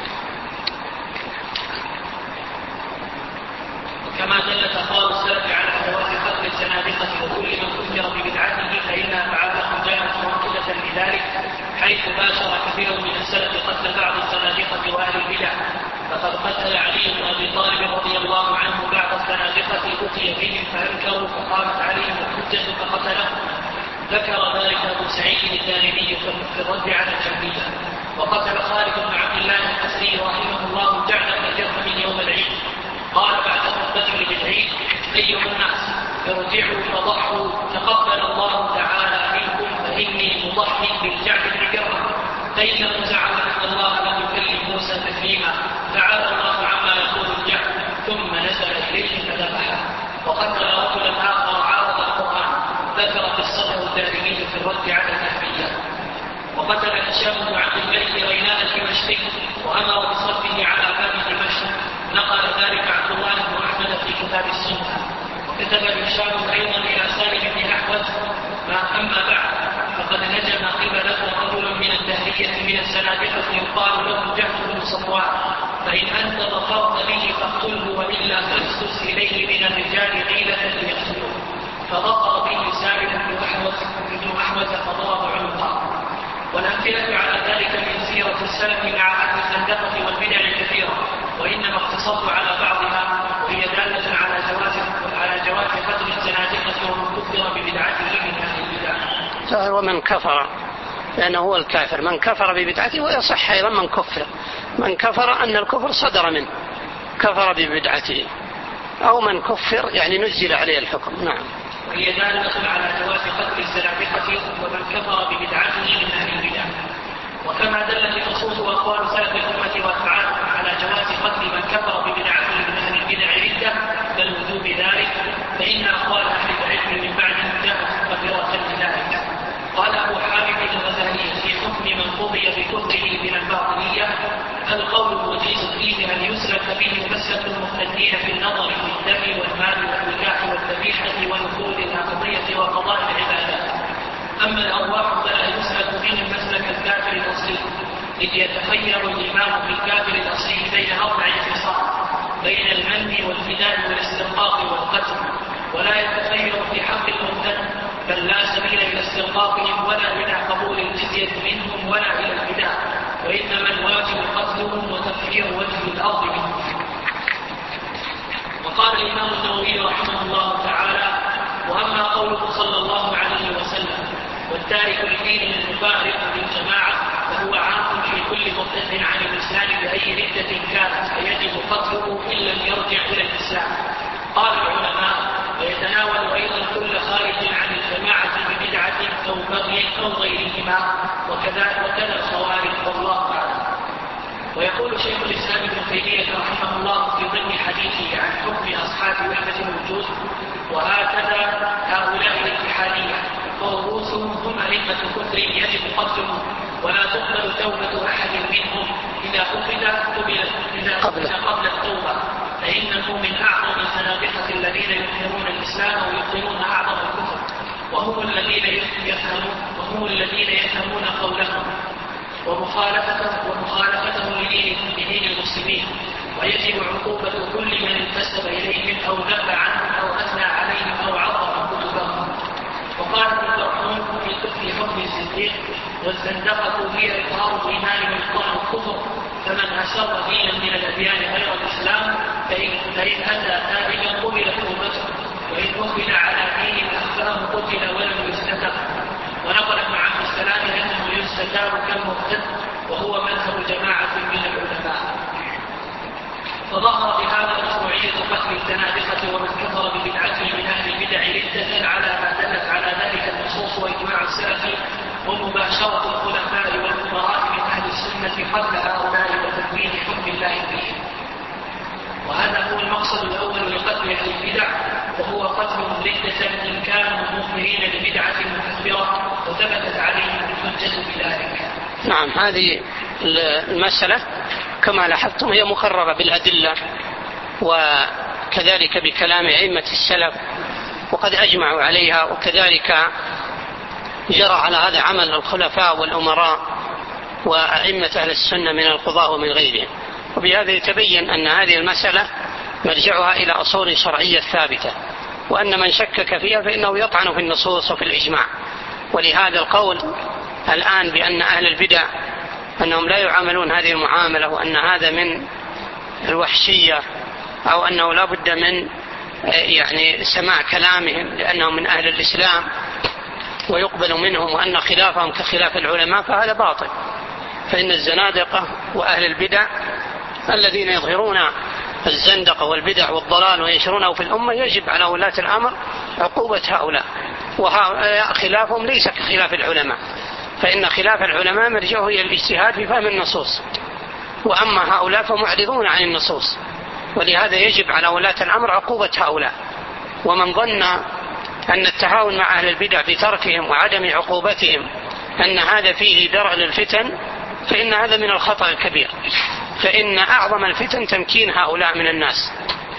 كما دلت أقوال السلف على جواز قتل الزنادقة وكل من كفر ببدعته، فإنها فعالة جاءت مؤكدة لذلك، حيث باشر كثير من السلف قتل بعض الزنادقة وأهل البدع. فقد قتل علي بن أبي طالب رضي الله عنه بعض الزنادقة أتي بهم فأنكروا فقامت عليهم الحجة فقتلهم. ذكر ذلك أبو سعيد الدارمي في الرد على الجهمية. وقتل خالد بن عبد الله الأسري رحمه الله جعل بن جرهم يوم العيد، قال بعد خطبته بالعيد: أيها الناس ارجعوا فضحوا، تقبل الله تعالى منكم، فإني مضحي بالجعد بن جرهم. فإنه زعم أن الله لم يكلم موسى تكليما، تعالى الله عما يقول الجعد، ثم نزل إليه فذبحه. وقتل رجلا آخر عارض القرآن، ذكر قصته الدارمي في الرد على الجهمية. وقتل هشام بن عبد الملك غيلان الدمشقي وأمر بصرفه على باب دمشق، نقل ذلك عبد الله بن أحمد في كتاب السنة. وكتب هشام أيضا إلى سالم بن أحوز: أما بعد، فقد نجم قبلة رجل من الدهرية من الزنادقة يقال له جهل بن صفوان، فإن أنت ظفرت به فاقتله، وإلا فاسلس إليه من الرجال غيلة ليقتلوه. فظفر به سالم بن أحوز والأمثلة على ذلك من سيرة السلف مع أهل الزندقة والبدع الكثيرة، وإنما اقتصرت على بعضها، وهي دالة على جواز قتل الزنادقة ومن كفر ببدعته من أهل البدع. ومن كفر لأنه هو الكافر، من كفر ببدعته، ويصح أيضا من كفر أن الكفر صدر منه، كفر ببدعته، أو من كفر يعني نزل عليه الحكم. نعم. وهي دالة على جواز قتل الزنادقة ومن كفر ببدعته من أهل البدع. وكما دلت النصوص وأقوال سلف الأمة وأفعالهم على جواز قتل من كفر ببدعته من أهل البدع عدة بل وجوب ذلك، فإن أقوال أهل العلم من بعدهم جاءت مقدرة لذلك. قال أبو حامد الغزالي في حكم من قضي بكفره من الباطنية: القول الوجيز فيه أن يسلك به مسلك المختلفين في النظر في الدم والمال والنكاح والذبيحة ونفوذ الأقضية وقضاء العبادات. أما الأرواح فلا يسلك بهم مسلك الكافر الأصيل، إذ يتخير الإمام في الكافر الأصيل بين 4 خصال: بين المن والفداء والاسترقاق والقتل، ولا يتخير في حق المرتد، بل لا سبيل إلى استرقاقهم ولا إلى قبول الجزية منهم ولا إلى الفداء، وإنما الواجب قتلهم وتفجير وجه الأرض منهم. وقال الإمام النووي رحمه الله تعالى: وأما قوله صلى الله عليه وسلم: والتارك لدين المفارق للجماعة، فهو عام في كل مرتد عن الإسلام بأي ردة كانت، فيجب قتله إن لم يرجع إلى الإسلام. قال العلماء: ويتناول أيضا كل خارج عن الجماعة ببدعة أو بغي أو غيرهما، وكذا الخوارج، والله أعلم. ويقول شيخ الإسلام ابن تيمية رحمه الله في ضمن حديثه عن حكم أصحاب وحدة الوجود: وهكذا هؤلاء الاتحادية ورؤوسهم هم أئمة كفر يجب قتلهم، ولا تقبل توبة أحد منهم إذا قبل التوبة، فإنه من أعظم الزنادقة الذين يظهرون الإسلام ويظهرون أعظم الكفر، وهم الذين يفهمون قولهم ومخالفتهم لدين المسلمين، ويجب عقوبة كل من انتسب إليهم أو ذب عنهم أو أثنى عليهم أو عظم كتبهم. وقال الفرحون في حكم الزنديق: والزندقة هي إظهار الإيمان وإبطال الكفر، فمن أسر دينا من الأديان غير الإسلام فإن أتى تائبا قبل توبته، وإن وكل على دين أخفاه قتل ولم يستتب. ونقل ابن عبد السلام أنه يستتاب كالمرتد، وهو مذهب جماعة من العلماء. فظهر بهذا مشروعية قتل الزنادقة ومن كفر ببدعته من أهل البدع ردة على ما دلت على ذلك النصوص وإجماع السلف ومباشرة الخلفاء والأمراء من أهل السنة قبل هؤلاء وتكوين حكم الله فيهم. وهذا هو المقصد الأول لقتل أهل البدع، وهو قتلهم ردة إن كانوا مظهرين لبدعة مكفرة وثبتت عليهم الحجة بذلك. نعم، هذه المسألة كما لاحظتم هي مقررة بالأدلة وكذلك بكلام أئمة السلف، وقد أجمعوا عليها، وكذلك جرى على هذا عمل الخلفاء والأمراء وأئمة أهل السنة من القضاة ومن غيرهم. وبهذا يتبين أن هذه المسألة مرجعها إلى أصول شرعية ثابتة، وأن من شكك فيها فإنه يطعن في النصوص وفي الإجماع. ولهذا القول الآن بأن أهل البدع أنهم لا يعاملون هذه المعاملة، وأن هذا من الوحشية، أو أنه لا بد من يعني سماع كلامهم لأنهم من أهل الإسلام ويقبل منهم، وأن خلافهم كخلاف العلماء، فهذا باطل. فإن الزنادقة وأهل البدع الذين يظهرون الزندقة والبدع والضلال وينشرونه في الأمة يجب على ولاة الأمر عقوبة هؤلاء، وخلافهم ليس كخلاف العلماء، فإن خلاف العلماء مرجعه إلى الاجتهاد في فهم النصوص، وأما هؤلاء فمعرضون عن النصوص، ولهذا يجب على ولاة الأمر عقوبة هؤلاء. ومن ظن أن التعاون مع أهل البدع بتركهم وعدم عقوبتهم أن هذا فيه درء للفتن، فإن هذا من الخطأ الكبير، فإن أعظم الفتن تمكين هؤلاء من الناس،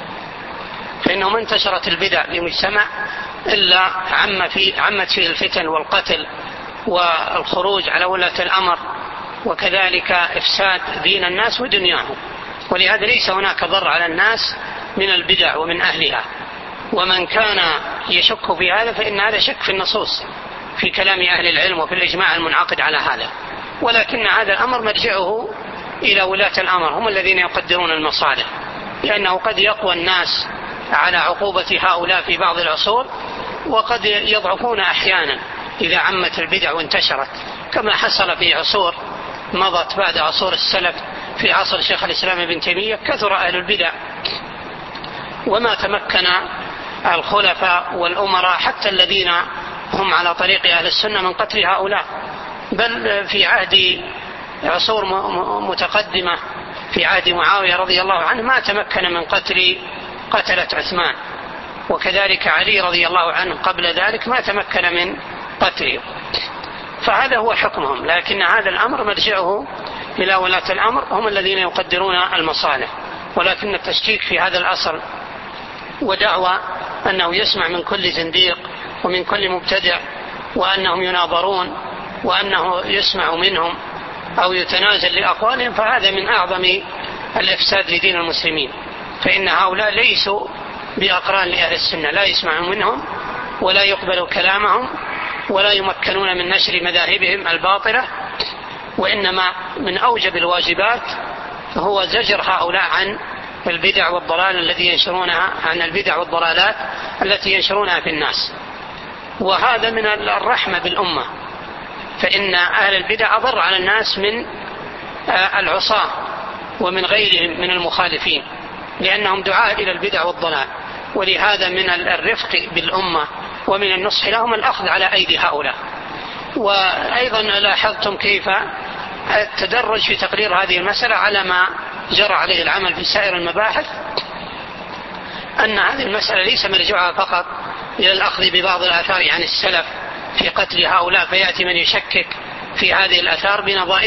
فإنه ما انتشرت البدع بمجتمع إلا عمت فيه الفتن والقتل والخروج على ولاة الأمر، وكذلك إفساد دين الناس ودنياهم. ولهذا ليس هناك ضر على الناس من البدع ومن أهلها. ومن كان يشك في هذا فإن هذا شك في النصوص في كلام أهل العلم وفي الإجماع المنعقد على هذا. ولكن هذا الأمر مرجعه إلى ولاة الأمر، هم الذين يقدرون المصالح، لأنه قد يقوى الناس على عقوبة هؤلاء في بعض العصور، وقد يضعفون أحيانا إذا عمت البدع وانتشرت، كما حصل في عصور مضت بعد عصور السلف. في عصر شيخ الإسلام ابن تيمية كثر أهل البدع، وما تمكن الخلفاء والأمراء حتى الذين هم على طريق أهل السنة من قتل هؤلاء، بل في عهد عصور متقدمة في عهد معاوية رضي الله عنه ما تمكن من قتلة عثمان، وكذلك علي رضي الله عنه قبل ذلك ما تمكن من قتله. فهذا هو حكمهم، لكن هذا الأمر مرجعه إلى ولاة الأمر، هم الذين يقدرون المصالح. ولكن التشكيك في هذا الأصل ودعوى أنه يسمع من كل زنديق ومن كل مبتدع وأنهم يناظرون وأنه يسمع منهم أو يتنازل لأقوالهم، فهذا من أعظم الإفساد لدين المسلمين، فإن هؤلاء ليسوا بأقران لأهل السنة، لا يسمع منهم ولا يقبل كلامهم ولا يمكنون من نشر مذاهبهم الباطلة، وإنما من أوجب الواجبات هو زجر هؤلاء عن البدع والضلال الذي ينشرونها، عن البدع والضلالات التي ينشرونها في الناس. وهذا من الرحمة بالأمة، فإن أهل البدع أضر على الناس من العصاة ومن غيرهم من المخالفين، لأنهم دعاة إلى البدع والضلال. ولهذا من الرفق بالأمة ومن النصح لهم الأخذ على أيدي هؤلاء. وأيضا لاحظتم كيف التدرج في تقرير هذه المسألة على ما جرى عليه العمل في سائر المباحث، أن هذه المسألة ليس مرجعها فقط إلى الأخذ ببعض الآثار عن السلف في قتل هؤلاء، فيأتي من يشكك في هذه الآثار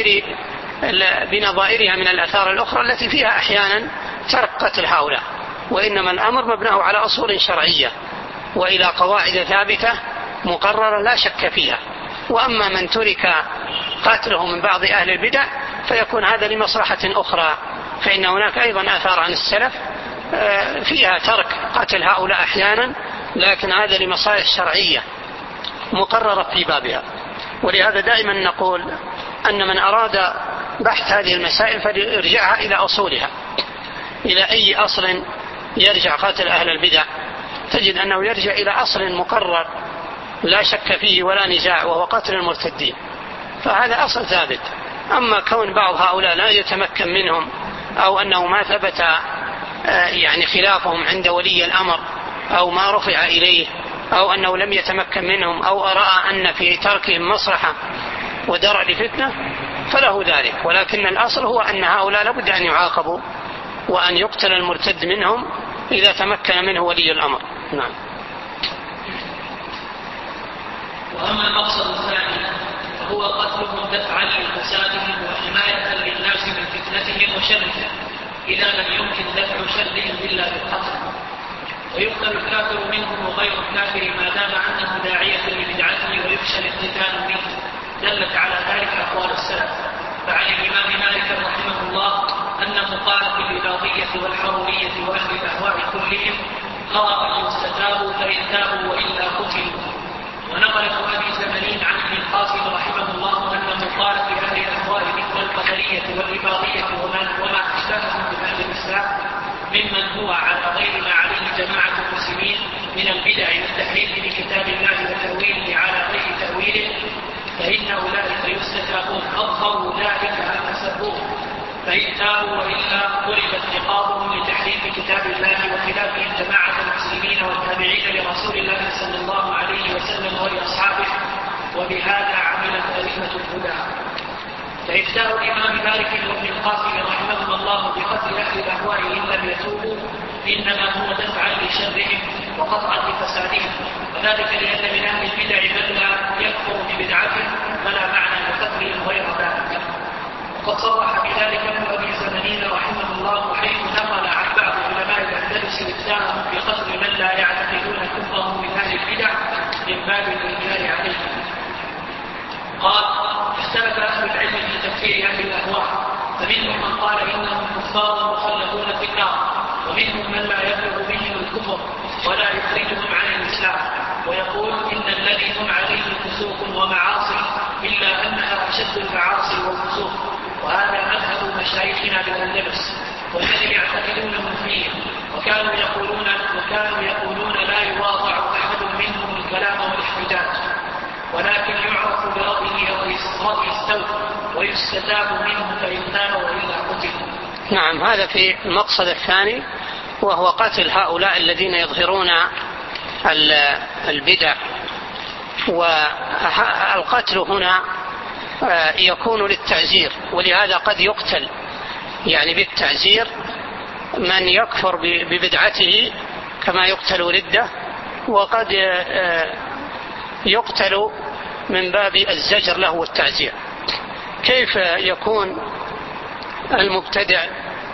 بنظائرها من الآثار الأخرى التي فيها أحيانا ترك قتل هؤلاء، وإنما الأمر مبناه على أصول شرعية وإلى قواعد ثابتة مقررة لا شك فيها. وأما من ترك قتله من بعض أهل البدع فيكون هذا لمصلحة أخرى، فإن هناك أيضا آثار عن السلف فيها ترك قتل هؤلاء أحيانا، لكن هذا لمصالح شرعية مقررة في بابها. ولهذا دائما نقول أن من أراد بحث هذه المسائل فليرجعها إلى أصولها. إلى أي أصل يرجع قاتل أهل البدع؟ تجد أنه يرجع إلى أصل مقرر لا شك فيه ولا نزاع، وهو قتل المرتدين، فهذا أصل ثابت. أما كون بعض هؤلاء لا يتمكن منهم، أو أنه ما ثبت يعني خلافهم عند ولي الأمر، أو ما رفع إليه، أو أنه لم يتمكن منهم، أو رأى أن في تركهم مصلحة ودرع لفتنة، فله ذلك. ولكن الأصل هو أن هؤلاء لابد أن يعاقبوا وأن يقتل المرتد منهم إذا تمكن منه ولي الأمر. نعم. وأما المقصد الثاني فهو قتلهم دفعا لفسادهم وحماية للناس من فتنتهم وشرهم، إذا لم يمكن دفع شرهم إلا بالقتل. ويقتل الكافر منهم وغير الكافر ما دام عنه داعية لبدعته ويخشى الاقتتال به، دلت على ذلك أقوال السلف. فعن الإمام مالك رحمه الله أنه قال في الإباضية والحرورية وأهل الأهواء كلهم قال أن يستتابوا فإن تابوا وإلا قتلوا. ونقل أبي زمنين عن ابن القاسم رحمه الله أنه قال في أهل الأهواء مثل القدرية والإباضية وما أشبههم من أهل الإسلام ممن هو على غير ما عليه جماعة المسلمين من البدع والتحريف لكتاب الله وتأويله على غير تأويله، فإن أولئك يستتابون أظهروا ذلك أم أسروه، فإن تابوا وإلا ضربت رقابهم لتحريف كتاب الله وخلافهم جماعة المسلمين والتابعين لرسول الله صلى الله عليه وسلم ولأصحابه، وبهذا عملت أئمة الهدى. فإفتاء الإمام مالك وابن القاسم رحمهما الله بقتل أهل الأهواء إن لم يتوبوا إنما هو دفعا لشرهم وقطعا لفسادهم، وذلك لأن من أهل البدع من لا يكفر ببدعته فلا معنى لقتلهم غير ذلك. وقد صرح بذلك ابن أبي زمنين رحمه الله حيث نقل عن بعض علماء الأندلس إفتاءهم بقتل من لا يعتقدون كفرهم من أهل البدع من باب الإنكار عليهم. قال: اختلف أهل العلم في تكفير أهل الأهواء، فمنهم من قال إنهم كفار مخلدون في النار، ومنهم من لا يبلغ بهم الكفر ولا يخرجهم عن الإسلام، ويقول إن الذي هم عليه فسوق ومعاصي إلا أنها أشد أشد المعاصي والفسوق، وهذا مذهب مشايخنا بالأندلس والذي يعتقدونه فيه، وكانوا يقولون لا يواضع أحد منهم الكلام والاحتجاج، ولكن يعرف برأيه السوء ويستتاب منه فإن تاب وإلا قتل. نعم، هذا في المقصد الثاني، وهو قتل هؤلاء الذين يظهرون البدع. والقتل هنا يكون للتعزير، ولهذا قد يقتل يعني بالتعزير من يكفر ببدعته كما يقتل ردة، وقد يقتل من باب الزجر له والتعزير. كيف يكون المبتدع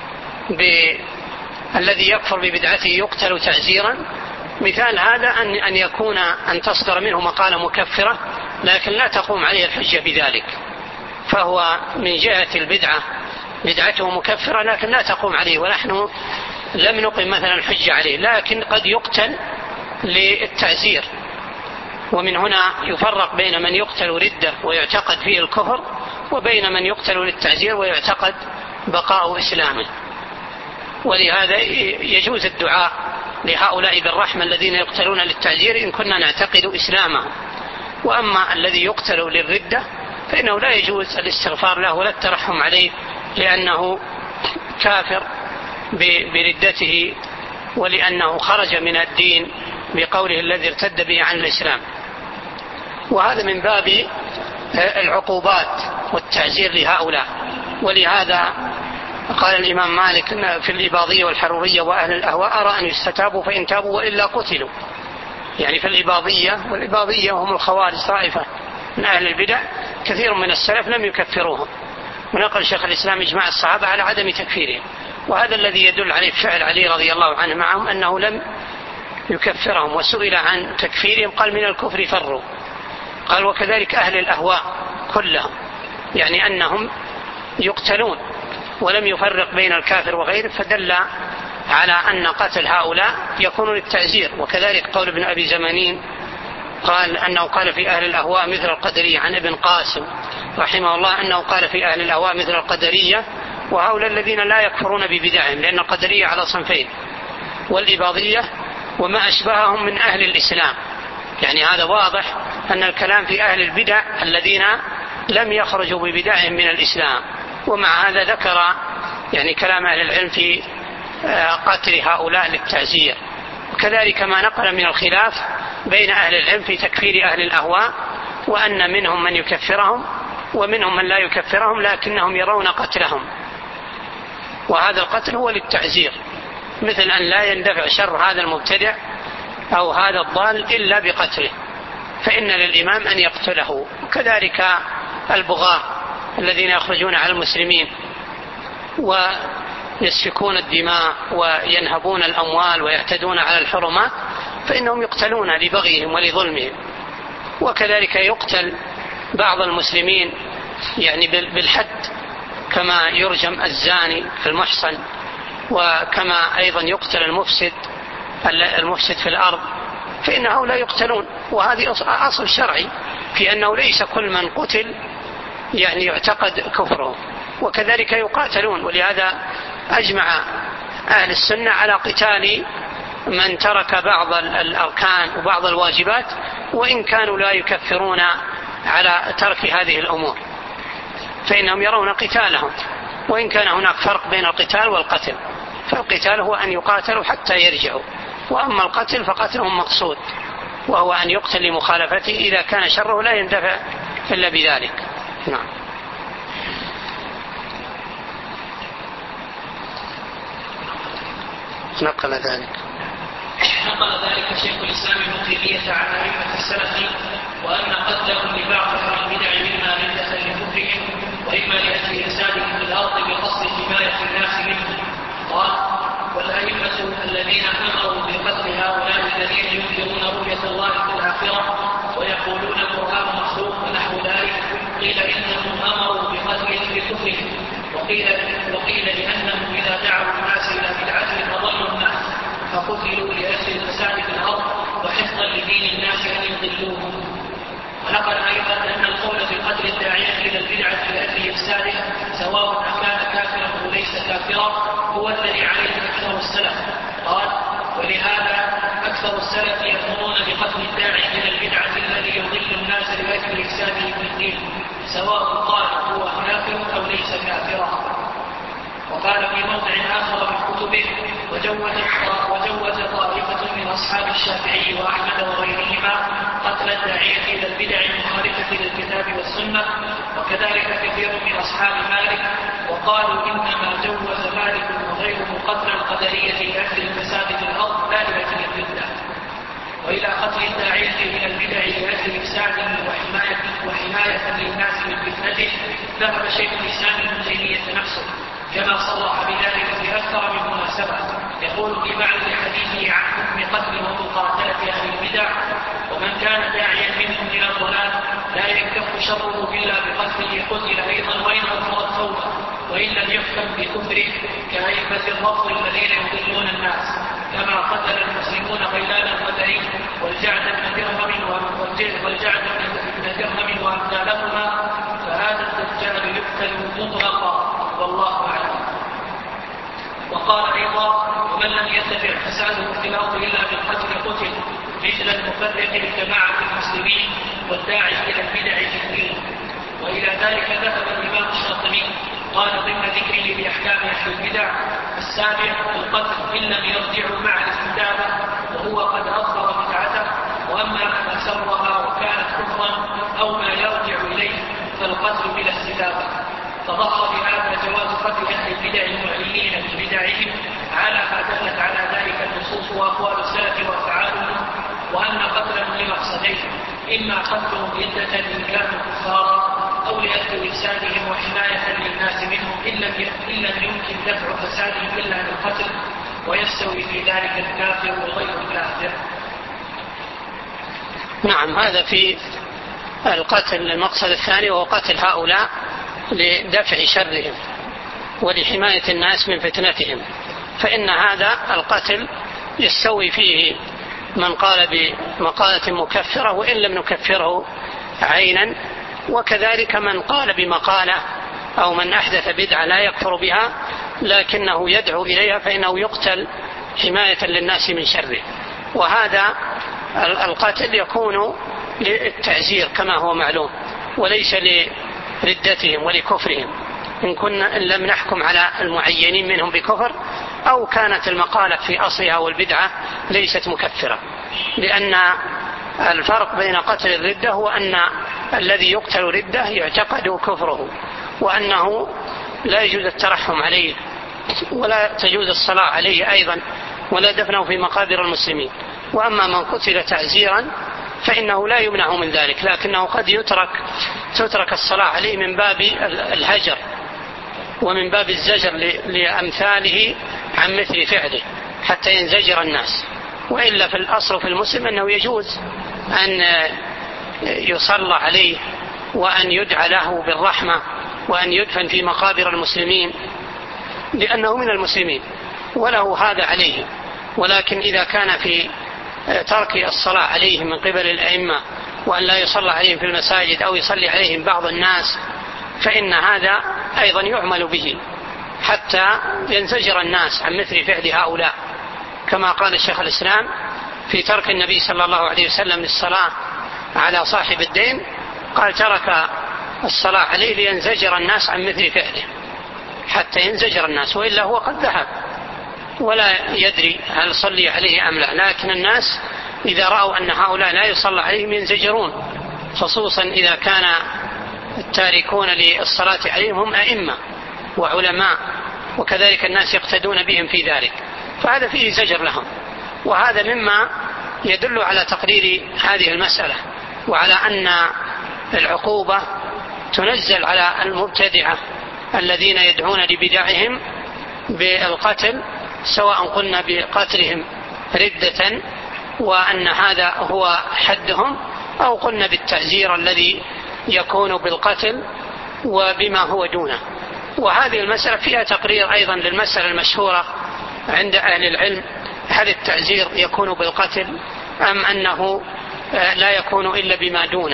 الذي يكفر ببدعته يقتل تعزيرا؟ مثال هذا أن تصدر منه مقالة مكفرة لكن لا تقوم عليه الحجة بذلك، فهو من جهة البدعة بدعته مكفرة لكن لا تقوم عليه، ونحن لم نقم مثلا الحجة عليه، لكن قد يقتل للتعزير. ومن هنا يفرق بين من يقتل ردة ويعتقد فيه الكفر، وبين من يقتل للتعزير ويعتقد بقاء إسلامه. ولهذا يجوز الدعاء لهؤلاء بالرحمة الذين يقتلون للتعزير إن كنا نعتقد إسلامهم. وأما الذي يقتل للردة فإنه لا يجوز الاستغفار له ولا الترحم عليه، لأنه كافر بردته، ولأنه خرج من الدين بقوله الذي ارتد به عن الإسلام. وهذا من باب العقوبات والتعزير لهؤلاء. ولهذا قال الإمام مالك في الإباضية والحرورية وأهل الأهواء أرى أن يستتابوا فإن تابوا وإلا قتلوا. يعني في الإباضية، والإباضية هم الخوارج طائفة من أهل البدع، كثير من السلف لم يكفروهم، ونقل شيخ الإسلام إجماع الصحابة على عدم تكفيرهم. وهذا الذي يدل عليه فعل علي رضي الله عنه معهم أنه لم يكفرهم، وسئل عن تكفيرهم قال من الكفر فروا. قال وكذلك أهل الأهواء كلهم، يعني أنهم يقتلون ولم يفرق بين الكافر وغيره، فدل على أن قتل هؤلاء يكون للتعزير. وكذلك قول ابن أبي زمانين قال أنه قال في أهل الأهواء مثل القدرية، عن ابن قاسم رحمه الله أنه قال في أهل الأهواء مثل القدرية، وهؤلاء الذين لا يكفرون ببدعهم، لأن القدرية على صنفين، والإباضية وما أشبههم من أهل الإسلام. يعني هذا واضح أن الكلام في أهل البدع الذين لم يخرجوا ببدعهم من الإسلام. ومع هذا ذكر يعني كلام أهل العلم في قتل هؤلاء للتعزير. وكذلك ما نقل من الخلاف بين أهل العلم في تكفير أهل الأهواء، وأن منهم من يكفرهم ومنهم من لا يكفرهم لكنهم يرون قتلهم، وهذا القتل هو للتعزير، مثل أن لا يندفع شر هذا المبتدع أو هذا الضال إلا بقتله، فإن للإمام أن يقتله. وكذلك البغاة الذين يخرجون على المسلمين ويسفكون الدماء وينهبون الأموال ويعتدون على الحرمات فإنهم يقتلون لبغيهم ولظلمهم. وكذلك يقتل بعض المسلمين يعني بالحد، كما يرجم الزاني المحصن، وكما أيضا يقتل المفسد في الأرض، فإنه لا يقتلون. وهذه أصل شرعي في أنه ليس كل من قتل يعني يعتقد كفره، وكذلك يقاتلون. ولهذا أجمع أهل السنة على قتال من ترك بعض الأركان وبعض الواجبات، وإن كانوا لا يكفرون على ترك هذه الأمور، فإنهم يرون قتالهم، وإن كان هناك فرق بين القتال والقتل. فالقتال هو أن يقاتلوا حتى يرجعوا، وأما القتل فقتلهم مقصود، وهو أن يقتل لمخالفته إذا كان شره لا يندفع إلا بذلك. نعم. نقل ذلك شيخ الإسلام ابن تيمية عن أئمة السلف، وأن قتلهم لبعض أهل البدع مما ردة لكفرهم وإما لأجل إفسادهم في الأرض بقصد حماية الناس منهم. قال والأئمة الذين أمروا بقتل هؤلاء الذين ينكرون رؤية الله في الآخرة ويقولون القرآن مخلوق ونحو ذلك، قيل إنهم أمروا بقتلهم لكفرهم، وقيل لأنهم إذا دعوا الناس إلى بدعتهم أضلوا الناس فقتلوا لأجل الفساد في الأرض وحفظا لدين الناس أن يضلوهم. ونقل أيضا أن القول بالقتل الداعية إلى البدعة لأجل إفسادها سواء أكان كافرا أو ليس كافرا هو الذي عليه أكثر السلف. قال: ولهذا أكثر السلف يأمرون بقتل الداعي إلى البدعة الذي يضل الناس لأجل إفساده في الدين سواء قال هو كافر أو ليس كافرا. وقال في موضع آخر من كتبه: وجوز طائفة من أصحاب الشافعي وأحمد وغيرهما قتل الداعية إلى البدع المخالفة للكتاب والسنة، وكذلك كثير من أصحاب مالك، وقالوا إنما جوز مالك وغيره قتل القدرية لأجل الفساد في الأرض لا لأجل الردة. وإلى قتل الداعية إلى البدع لأجل إفساده وحماية للناس من فتنته ذهب شيخ الإسلام ابن تيمية نفسه، كما صرح بذلك في أكثر من مناسبة. يقول في معنى حديثه عن حكم قتل ومقاتلة أهل البدع: ومن كان داعيا منهم إلى الضلال لا ينكف شره إلا بقتله قتل أيضا وإن أظهر التوبة وإن لم يحكم بكفره كأئمة الرفض الذين يضلون الناس، كما قتل المسلمون غيلان القدري والجعد بن درهم وأمثالهما، فهذا الدجال يقتل مطلقا والله أعلم. وقال أيضا: ومن لم يتبع فساده في الأرض إلا بالقتل قتل، مثل المفرق لجماعة المسلمين والداعي إلى البدع في الدين. وإلى ذلك ذهب الإمام الشاطبي، قال ضمن ذكره لأحكام أهل البدع: السابع القتل إن لم يرجعوا مع الاستتابة وهو قد أظهر بدعته، وأما من أسرها وكانت كفرا أو ما يرجع إليه فالقتل بلا استتابة. فظهر بهذا جواز قتل أهل البدع المعلنين ببدعهم على ما دلت على ذلك النصوص وأقوال السلف وأفعالهم، وأن قتلهم لمقصدين: إما قتلهم ردة إن كانوا كفارا، أو لأجل إفسادهم وحماية للناس منهم إن لم يمكن دفع فسادهم إلا بالقتل، ويستوي في ذلك الكافر وغير الكافر. نعم، هذا في القتل. المقصد الثاني وهو قتل هؤلاء لدفع شرهم ولحماية الناس من فتنتهم، فإن هذا القتل يستوي فيه من قال بمقالة مكفرة وإن لم نكفره عينا، وكذلك من قال بمقالة أو من أحدث بدعة لا يكفر بها لكنه يدعو إليها فإنه يقتل حماية للناس من شره. وهذا القتل يكون للتعزير كما هو معلوم، وليس لردتهم ولكفرهم، إن لم نحكم على المعينين منهم بكفر أو كانت المقالة في أصلها والبدعة ليست مكفرة. لأن الفرق بين قتل الردة هو أن الذي يقتل ردة يعتقد كفره، وأنه لا يجوز الترحم عليه ولا تجوز الصلاة عليه أيضا ولا دفنه في مقابر المسلمين. وأما من قتل تعزيرا فإنه لا يمنع من ذلك، لكنه قد تترك الصلاة عليه من باب الهجر ومن باب الزجر لأمثاله عن مثل فعله حتى ينزجر الناس. وإلا في الأصل في المسلم أنه يجوز أن يصلى عليه وأن يدعى له بالرحمة وأن يدفن في مقابر المسلمين لأنه من المسلمين وله هذا عليه. ولكن إذا كان في ترك الصلاة عليهم من قبل الأئمة وأن لا يصلى عليهم في المساجد أو يصلي عليهم بعض الناس فإن هذا أيضا يعمل به حتى ينزجر الناس عن مثل فعل هؤلاء، كما قال الشيخ الإسلام في ترك النبي صلى الله عليه وسلم للصلاة على صاحب الدين، قال ترك الصلاة عليه لينزجر الناس عن مثل فعله حتى ينزجر الناس، وإلا هو قد ذهب ولا يدري هل صلي عليه أم لا. لكن الناس إذا رأوا أن هؤلاء لا يصلى عليهم ينزجرون، خصوصا إذا كان التاركون للصلاة عليهم هم أئمة وعلماء، وكذلك الناس يقتدون بهم في ذلك، فهذا فيه زجر لهم. وهذا مما يدل على تقرير هذه المسألة وعلى أن العقوبة تنزل على المبتدعة الذين يدعون لبدعهم بالقتل، سواء قلنا بقتلهم ردة وأن هذا هو حدهم، أو قلنا بالتعزير الذي يكون بالقتل وبما هو دونه. وهذه المسألة فيها تقرير أيضا للمسألة المشهورة عند أهل العلم: هل التعزير يكون بالقتل أم أنه لا يكون إلا بما دونه؟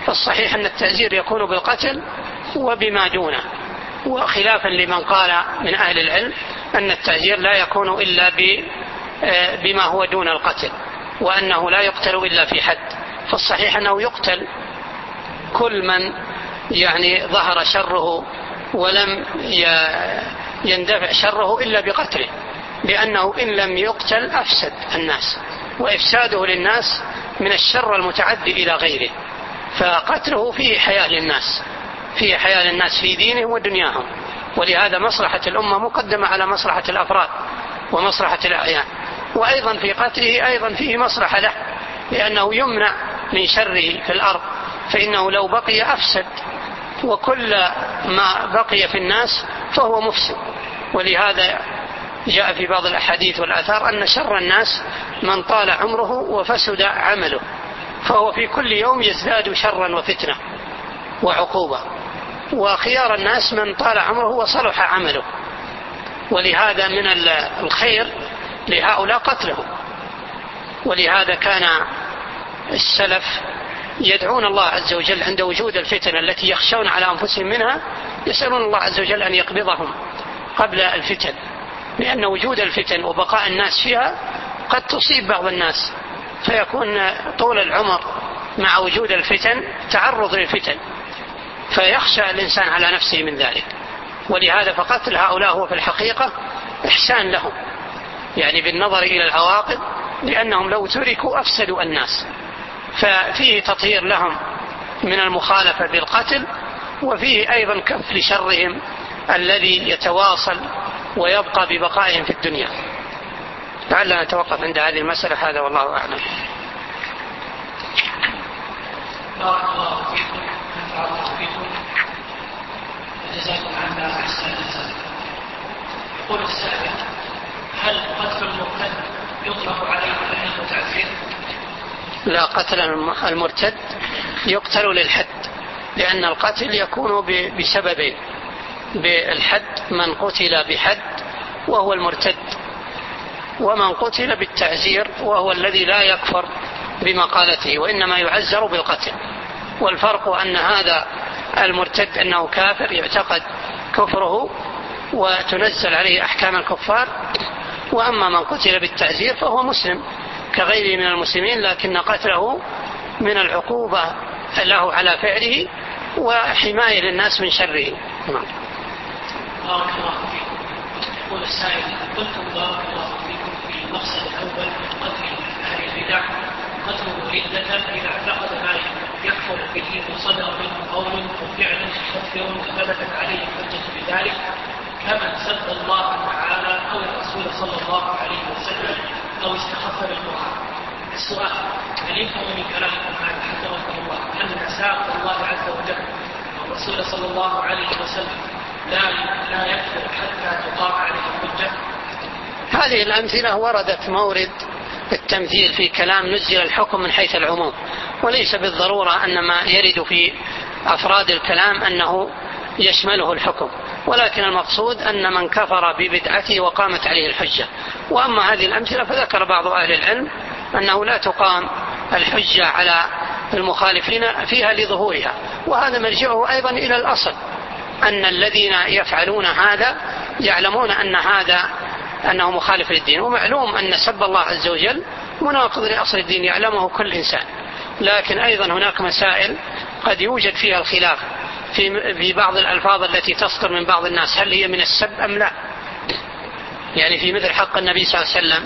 فالصحيح أن التأزير يكون بالقتل وبما دونه، وخلافا لمن قال من أهل العلم أن التأزير لا يكون إلا بما هو دون القتل، وأنه لا يقتل إلا في حد. فالصحيح أنه يقتل كل من يعني ظهر شره ولم يندفع شره إلا بقتله، لأنه إن لم يقتل أفسد الناس، وإفساده للناس من الشر المتعدي إلى غيره. فقتله فيه حياة للناس، فيه حياة للناس في دينهم ودنياهم، ولهذا مصلحة الأمة مقدمة على مصلحة الأفراد ومصلحة الأعيان. وأيضا في قتله أيضا فيه مصلحة له، لأنه يمنع من شره في الأرض، فإنه لو بقي أفسد، وكل ما بقي في الناس فهو مفسد. ولهذا جاء في بعض الأحاديث والآثار أن شر الناس من طال عمره وفسد عمله، فهو في كل يوم يزداد شرا وفتنة وعقوبة، وخيار الناس من طال عمره وصلح عمله. ولهذا من الخير لهؤلاء قتلهم. ولهذا كان السلف يدعون الله عز وجل عند وجود الفتن التي يخشون على أنفسهم منها، يسألون الله عز وجل أن يقبضهم قبل الفتن، لأن وجود الفتن وبقاء الناس فيها قد تصيب بعض الناس، فيكون طول العمر مع وجود الفتن تعرض للفتن، فيخشى الإنسان على نفسه من ذلك. ولهذا فقتل هؤلاء هو في الحقيقة إحسان لهم، يعني بالنظر إلى العواقب، لأنهم لو تركوا أفسدوا الناس. ففيه تطهير لهم من المخالفة بالقتل، وفيه أيضا كف لشرهم الذي يتواصل ويبقى ببقائهم في الدنيا. لعلنا نتوقف عند هذه المسألة. هذا والله أعلم. بارك الله فيكم، نفع الله بكم، وجزاكم عنا أحسن الجزاء. يقول السائل: هل قتل المرتد يطلق عليه أنه تعزير؟ لا، قتل المرتد يقتل للحد، لأن القتل يكون بسببين: بالحد، من قتل بحد وهو المرتد، ومن قتل بالتعزير وهو الذي لا يكفر بمقالته وإنما يعزر بالقتل. والفرق أن هذا المرتد أنه كافر يعتقد كفره وتنزل عليه أحكام الكفار، وأما من قتل بالتعزير فهو مسلم كغيره من المسلمين، لكن قتله من العقوبة له على فعله وحماية للناس من شره. بارك الله فيكم. يقول السائل: قلتم بارك الله فيكم في المقصد الأول من قتل أهل البدع قتله ردة إذا اعتقد ما يكفر به وصدر منه قول وفعل مكفر وثبتت عليه الحجة بذلك، كمن سب الله تعالى أو الرسول صلى الله عليه وسلم أو استخف بالقرآن. السؤال: هل يفهم من كلامكم هذا حفظكم الله أن ساب الله عز وجل والرسول صلى الله عليه وسلم لا يكفر حتى تقام عليه الحجة؟ هذه الأمثلة وردت مورد التمثيل في كلام نزل الحكم من حيث العموم، وليس بالضرورة أن ما يرد في أفراد الكلام أنه يشمله الحكم، ولكن المقصود أن من كفر ببدعته وقامت عليه الحجة. وأما هذه الأمثلة فذكر بعض أهل العلم أنه لا تقام الحجة على المخالفين فيها لظهورها، وهذا مرجعه أيضا إلى الأصل، أن الذين يفعلون هذا يعلمون أنه مخالف للدين، ومعلوم أن سب الله عز وجل مناقض لأصل الدين يعلمه كل إنسان. لكن أيضا هناك مسائل قد يوجد فيها الخلاف في بعض الألفاظ التي تصدر من بعض الناس، هل هي من السب أم لا؟ يعني في مثل حق النبي صلى الله عليه وسلم،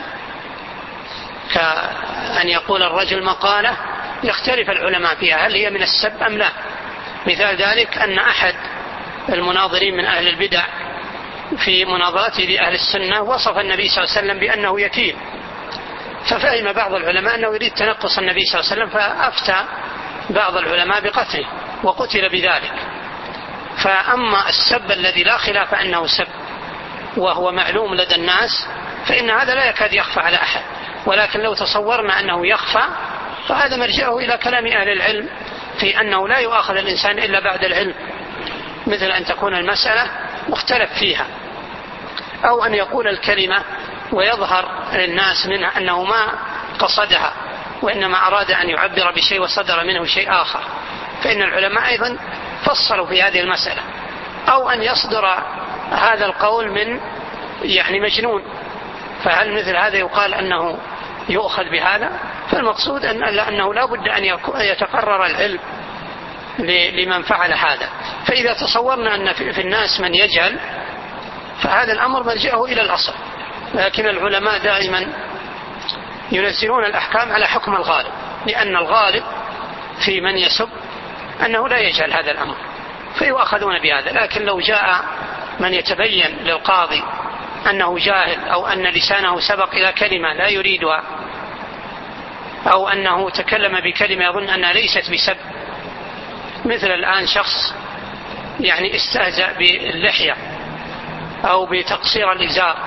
كأن يقول الرجل مقالة يختلف العلماء فيها هل هي من السب أم لا. مثال ذلك أن أحد المناظرين من أهل البدع في مناظرته لأهل السنة وصف النبي صلى الله عليه وسلم بأنه يتيم، ففهم بعض العلماء أنه يريد تنقص النبي صلى الله عليه وسلم، فأفتى بعض العلماء بقتله وقتل بذلك. فأما السب الذي لا خلاف أنه سب وهو معلوم لدى الناس فإن هذا لا يكاد يخفى على أحد، ولكن لو تصورنا أنه يخفى فهذا مرجعه إلى كلام أهل العلم في أنه لا يؤاخذ الإنسان إلا بعد العلم، مثل أن تكون المسألة مختلف فيها، أو أن يقول الكلمة ويظهر للناس منها أنه ما قصدها وإنما أراد أن يعبر بشيء وصدر منه شيء آخر، فإن العلماء أيضا فصلوا في هذه المسألة. أو أن يصدر هذا القول من يعني مجنون، فهل مثل هذا يقال أنه يؤخذ بهذا؟ فالمقصود أنه لا بد أن يتقرر العلم لمن فعل هذا. فإذا تصورنا أن في الناس من يجهل فهذا الأمر مرجعه إلى الأصل، لكن العلماء دائما ينزلون الأحكام على حكم الغالب، لأن الغالب في من يسب أنه لا يجهل هذا الأمر فيؤخذون بهذا. لكن لو جاء من يتبين للقاضي أنه جاهل أو أن لسانه سبق إلى كلمة لا يريدها أو أنه تكلم بكلمة يظن أنها ليست بسب، مثل الآن شخص يعني استهزأ باللحية أو بتقصير الإزار،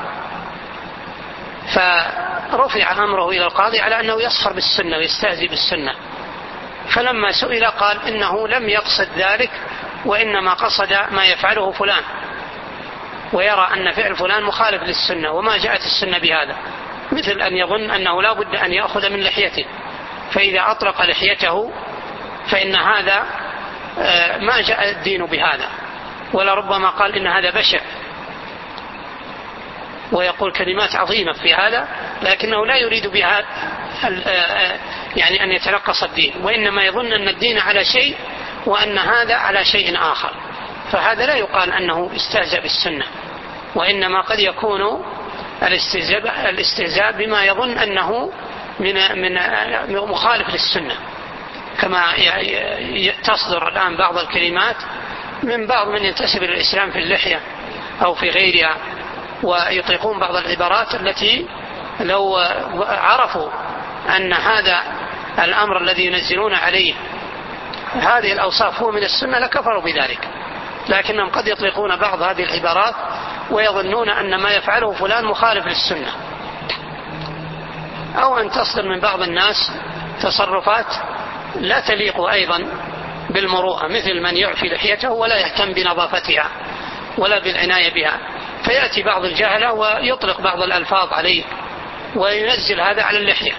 فرفع أمره إلى القاضي على أنه يسخر بالسنة ويستهزئ بالسنة، فلما سئل قال إنه لم يقصد ذلك وإنما قصد ما يفعله فلان، ويرى أن فعل فلان مخالف للسنة وما جاءت السنة بهذا، مثل أن يظن أنه لا بد أن يأخذ من لحيته، فإذا أطلق لحيته فإن هذا ما جاء الدين بهذا، ولربما قال إن هذا بشع ويقول كلمات عظيمة في هذا، لكنه لا يريد بها يعني أن يتنقص الدين، وإنما يظن أن الدين على شيء وأن هذا على شيء آخر، فهذا لا يقال أنه استهزأ بالسنة، وإنما قد يكون الاستهزاء بما يظن أنه من مخالف للسنة، كما تصدر الآن بعض الكلمات من بعض من ينتسب إلى الإسلام في اللحية أو في غيرها، ويطلقون بعض العبارات التي لو عرفوا أن هذا الأمر الذي ينزلون عليه هذه الأوصاف هو من السنة لكفروا بذلك، لكنهم قد يطلقون بعض هذه العبارات ويظنون أن ما يفعله فلان مخالف للسنة. أو أن تصدر من بعض الناس تصرفات لا تليق أيضا بالمروءة، مثل من يعفي لحيته ولا يهتم بنظافتها ولا بالعناية بها، فيأتي بعض الجهلة ويطلق بعض الألفاظ عليه وينزل هذا على اللحية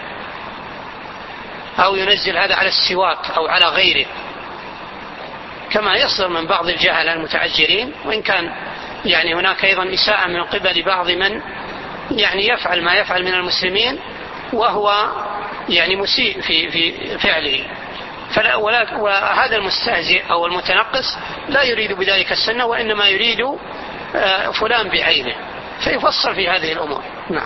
أو ينزل هذا على السواك أو على غيره، كما يصدر من بعض الجهلة المتعجرين. وإن كان يعني هناك أيضا إساءة من قبل بعض من يعني يفعل ما يفعل من المسلمين وهو يعني مسيء في فعله، وهذا المستهزئ أو المتنقص لا يريد بذلك السنة وإنما يريد فلان بعينه، فيفصل في هذه الأمور. نعم.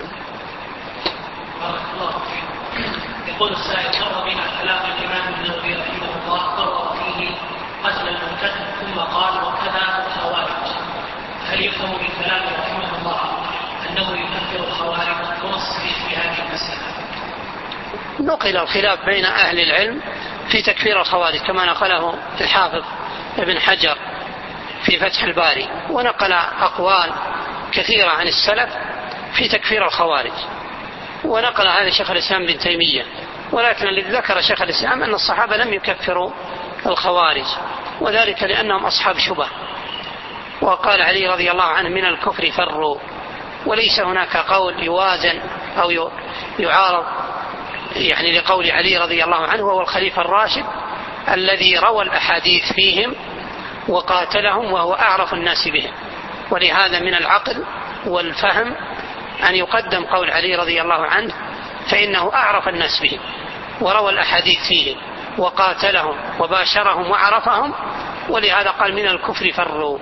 يقول السائل: مر بنا كلام الإمام النووي رحمه الله قرر فيه قتل المرتد ثم قال وكذا الخوارج، هل يفهم من كلامه رحمه الله أنه يكفر الخوارج؟ ونص في هذه المسألة. نقل الخلاف بين أهل العلم في تكفير الخوارج كما نقله الحافظ ابن حجر في فتح الباري، ونقل أقوال كثيرة عن السلف في تكفير الخوارج، ونقل هذا شيخ الإسلام بن تيمية. ولكن الذي ذكر شيخ الإسلام أن الصحابة لم يكفروا الخوارج، وذلك لأنهم أصحاب شبه، وقال علي رضي الله عنه من الكفر فروا، وليس هناك قول يوازن أو يعارض يعني لقول علي رضي الله عنه، وهو الخليفة الراشد الذي روى الأحاديث فيهم وقاتلهم وهو أعرف الناس بهم، ولهذا من العقل والفهم أن يقدم قول علي رضي الله عنه، فإنه أعرف الناس بهم وروى الأحاديث فيهم وقاتلهم وباشرهم وعرفهم، ولهذا قال من الكفر فروا.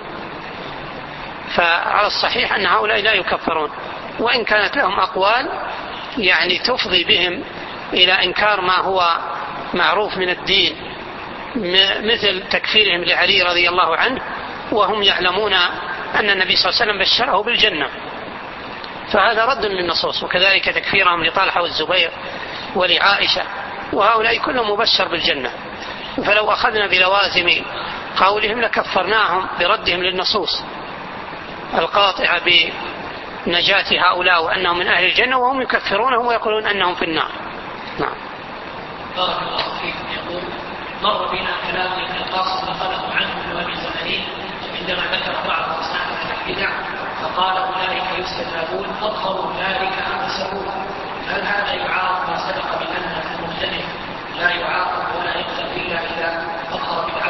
فعلى الصحيح أن هؤلاء لا يكفرون، وإن كانت لهم أقوال يعني تفضي بهم إلى إنكار ما هو معروف من الدين، مثل تكفيرهم لعلي رضي الله عنه وهم يعلمون أن النبي صلى الله عليه وسلم بشره بالجنة، فهذا رد للنصوص. وكذلك تكفيرهم لطلحة والزبير ولعائشة، وهؤلاء كلهم مبشر بالجنة، فلو أخذنا بلوازم قولهم لكفرناهم بردهم للنصوص القاطعة بنجاة هؤلاء وأنهم من أهل الجنة، وهم يكفرونهم ويقولون أنهم في النار. نعم. بارك الله فيكم. يقول: مر بنا كلام ابن القاسم نقله عنه ابن أبي زهرين عندما ذكر بعض أصناف البدع فقال أولئك يستتابون أظهروا ذلك أنسبون، هل هذا يعارض ما سبق بأن المبتدع لا يعاقب ولا يقتل إلا إذا أظهر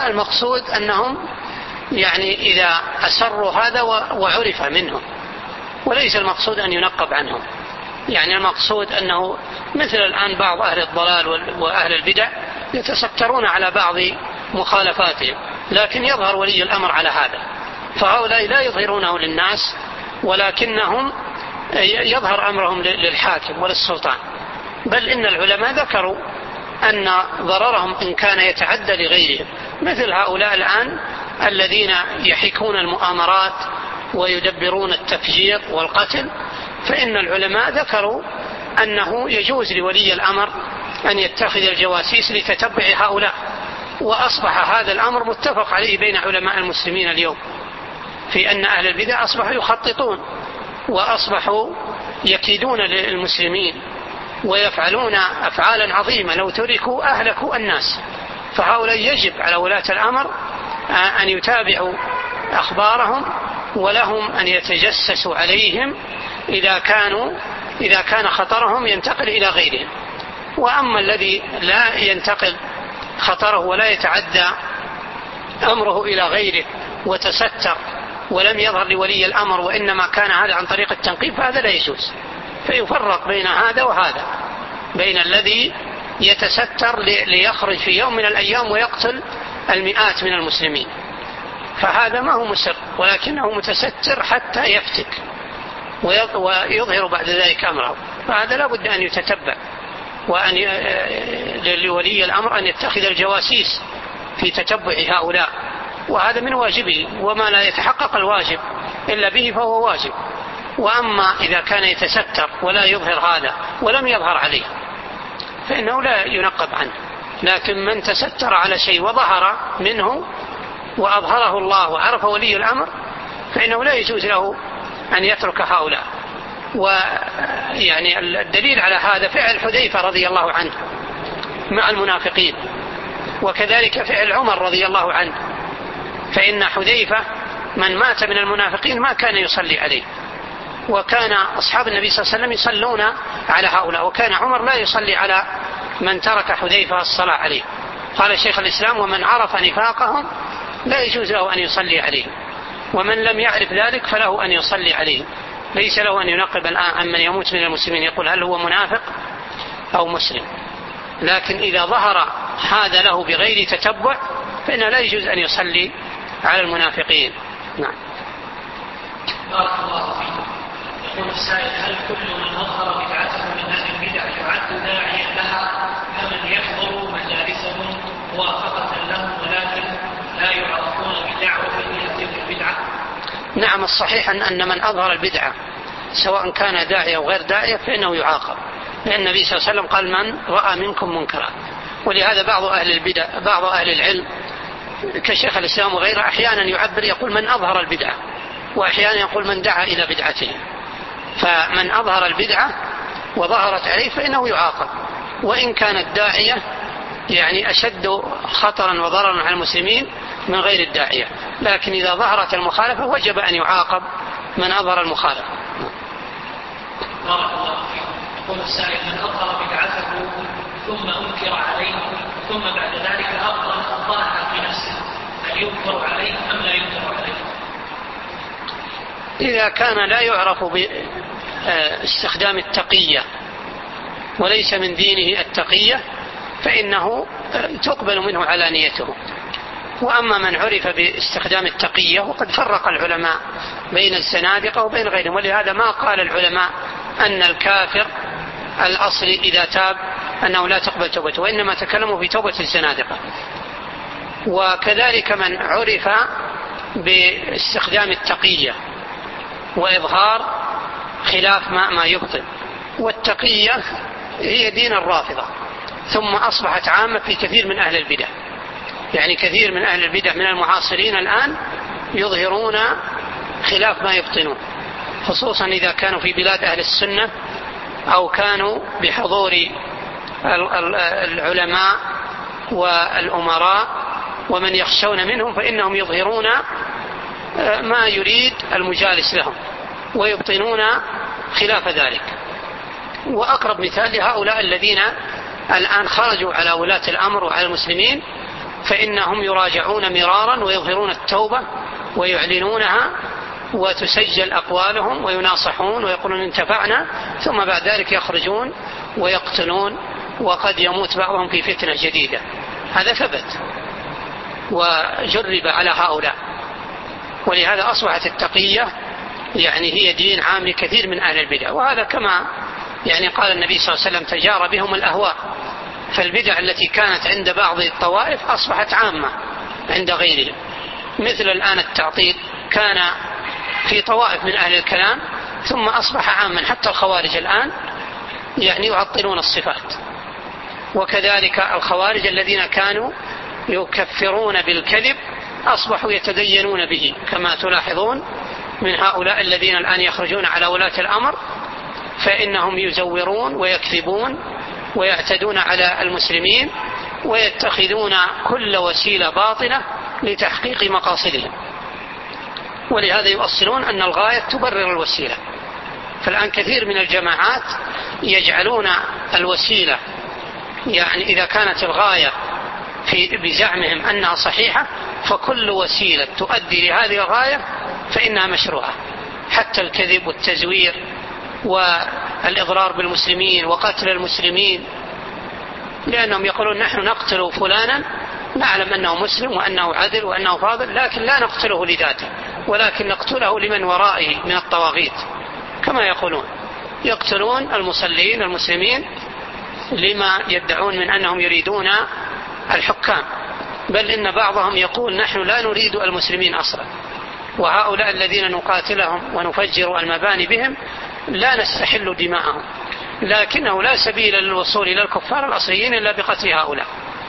والمقصود أنهم يعني إذا أسروا هذا وعرف منهم، وليس المقصود أن ينقب عنهم. يعني المقصود أنه مثل الآن بعض أهل الضلال وأهل البدع يتسترون على بعض مخالفاتهم، لكن يظهر ولي الأمر على هذا، فهؤلاء لا يظهرونه للناس، ولكنهم يظهر أمرهم للحاكم وللسلطان. بل إن العلماء ذكروا أن ضررهم إن كان يتعدى لغيرهم، مثل هؤلاء الآن الذين يحكون المؤامرات ويدبرون التفجير والقتل، فإن العلماء ذكروا أنه يجوز لولي الأمر أن يتخذ الجواسيس لتتبع هؤلاء، وأصبح هذا الأمر متفق عليه بين علماء المسلمين اليوم، في أن أهل البدع أصبحوا يخططون وأصبحوا يكيدون للمسلمين ويفعلون أفعالا عظيمة لو تركوا أهلكوا الناس. فهؤلاء يجب على ولاة الأمر أن يتابعوا أخبارهم، ولهم أن يتجسسوا عليهم إذا كان خطرهم ينتقل إلى غيرهم. وأما الذي لا ينتقل خطره ولا يتعدى أمره إلى غيره وتستر ولم يظهر لولي الأمر، وإنما كان هذا عن طريق التنقيب، فهذا لا يجوز. فيفرق بين هذا وهذا، بين الذي يتستر ليخرج في يوم من الأيام ويقتل المئات من المسلمين، فهذا ما هو مسر، ولكنه متستر حتى يفتك ويظهر بعد ذلك أمره، فهذا لا بد أن يتتبع، وأن لولي الأمر أن يتخذ الجواسيس في تتبع هؤلاء، وهذا من واجبه، وما لا يتحقق الواجب إلا به فهو واجب. وأما إذا كان يتستر ولا يظهر هذا ولم يظهر عليه فإنه لا ينقب عنه. لكن من تستر على شيء وظهر منه وأظهره الله وعرف ولي الأمر فإنه لا يجوز له أن يترك هؤلاء. ويعني الدليل على هذا فعل حذيفة رضي الله عنه مع المنافقين، وكذلك فعل عمر رضي الله عنه، فإن حذيفة من مات من المنافقين ما كان يصلي عليه، وكان أصحاب النبي صلى الله عليه وسلم يصلون على هؤلاء، وكان عمر لا يصلي على من ترك حذيفة الصلاة عليه. قال شيخ الإسلام: ومن عرف نفاقهم لا يجوز له أن يصلي عليه، ومن لم يعرف ذلك فله أن يصلي عليه، ليس له أن ينقب الآن عن من يموت من المسلمين يقول هل هو منافق أو مسلم. لكن إذا ظهر هذا له بغير تتبع فإنه لا يجوز أن يصلي على المنافقين. نعم. بارك الله فيكم. يقول السائل: هل كل من أظهر بدعته من أهل البدع يعد داعيا لها كمن يحضر مجالسهم موافقة لهم ولكن لا يعرفون بدعوة إلى تلك البدعة؟ نعم، الصحيح أن من أظهر البدعة سواء كان داعية أو غير داعية فإنه يعاقب، لأن النبي صلى الله عليه وسلم قال: من رأى منكم منكرا. ولهذا بعض أهل البدع بعض أهل العلم كشيخ الإسلام وغيره أحيانا يعبر يقول من أظهر البدعة، وأحيانا يقول من دعا إلى بدعته. فمن أظهر البدعة وظهرت عليه فإنه يعاقب، وإن كانت داعية يعني أشد خطرا وضررا على المسلمين من غير الداعية، لكن إذا ظهرت المخالفة وجب أن يعاقب من أظهر المخالفة. بارك الله فيكم. يقول السائل: من أظهر بدعته ثم أنكر عليه ثم بعد ذلك أبطلها في نفسه، هل ينكر عليه أم لا ينكر عليه؟ إذا كان لا يعرف باستخدام التقية وليس من دينه التقية فإنه تقبل منه علانيته. وأما من عرف باستخدام التقية وقد فرق العلماء بين الزنادقة وبين غيرهم، ولهذا ما قال العلماء أن الكافر الأصلي إذا تاب أنه لا تقبل توبته، وإنما تكلموا في توبة الزنادقة. وكذلك من عرف باستخدام التقية وإظهار خلاف ما يبطل، والتقية هي دين الرافضة، ثم أصبحت عامة في كثير من أهل البدع. يعني كثير من أهل البدع من المعاصرين الآن يظهرون خلاف ما يبطنون، خصوصا إذا كانوا في بلاد أهل السنة أو كانوا بحضور العلماء والأمراء ومن يخشون منهم، فإنهم يظهرون ما يريد المجالس لهم ويبطنون خلاف ذلك. وأقرب مثال لهؤلاء الذين الآن خرجوا على ولاة الأمر وعلى المسلمين، فإنهم يراجعون مرارا ويظهرون التوبة ويعلنونها وتسجل أقوالهم ويناصحون ويقولون انتفعنا، ثم بعد ذلك يخرجون ويقتلون، وقد يموت بعضهم في فتنة جديدة. هذا ثبت وجرب على هؤلاء. ولهذا أصبحت التقية هي دين عام لكثير من أهل البدع، وهذا كما قال النبي صلى الله عليه وسلم تجار بهم الأهواء. فالبدع التي كانت عند بعض الطوائف أصبحت عامة عند غيرهم، مثل الآن التعطيل كان في طوائف من أهل الكلام ثم أصبح عاما، حتى الخوارج الآن يعطلون الصفات. وكذلك الخوارج الذين كانوا يكفرون بالكذب أصبحوا يتدينون به، كما تلاحظون من هؤلاء الذين الآن يخرجون على ولاة الأمر، فإنهم يزورون ويكذبون ويعتدون على المسلمين ويتخذون كل وسيلة باطلة لتحقيق مقاصدهم. ولهذا يؤصلون أن الغاية تبرر الوسيلة. فالآن كثير من الجماعات يجعلون الوسيلة إذا كانت الغاية بزعمهم أنها صحيحة، فكل وسيلة تؤدي لهذه الغاية فإنها مشروعة، حتى الكذب والتزوير والإضرار بالمسلمين وقتل المسلمين، لأنهم يقولون نحن نقتل فلانا نعلم أنه مسلم وأنه عدل وأنه فاضل، لكن لا نقتله لذاته، ولكن نقتله لمن ورائه من الطواغيت، كما يقولون يقتلون المصلين المسلمين لما يدعون من أنهم يريدون الحكام. بل إن بعضهم يقول نحن لا نريد المسلمين أصلا، وهؤلاء الذين نقاتلهم ونفجر المباني بهم لا نستحل دماءهم، لكنه لا سبيل للوصول إلى الكفار الأصليين إلا بقتل هؤلاء.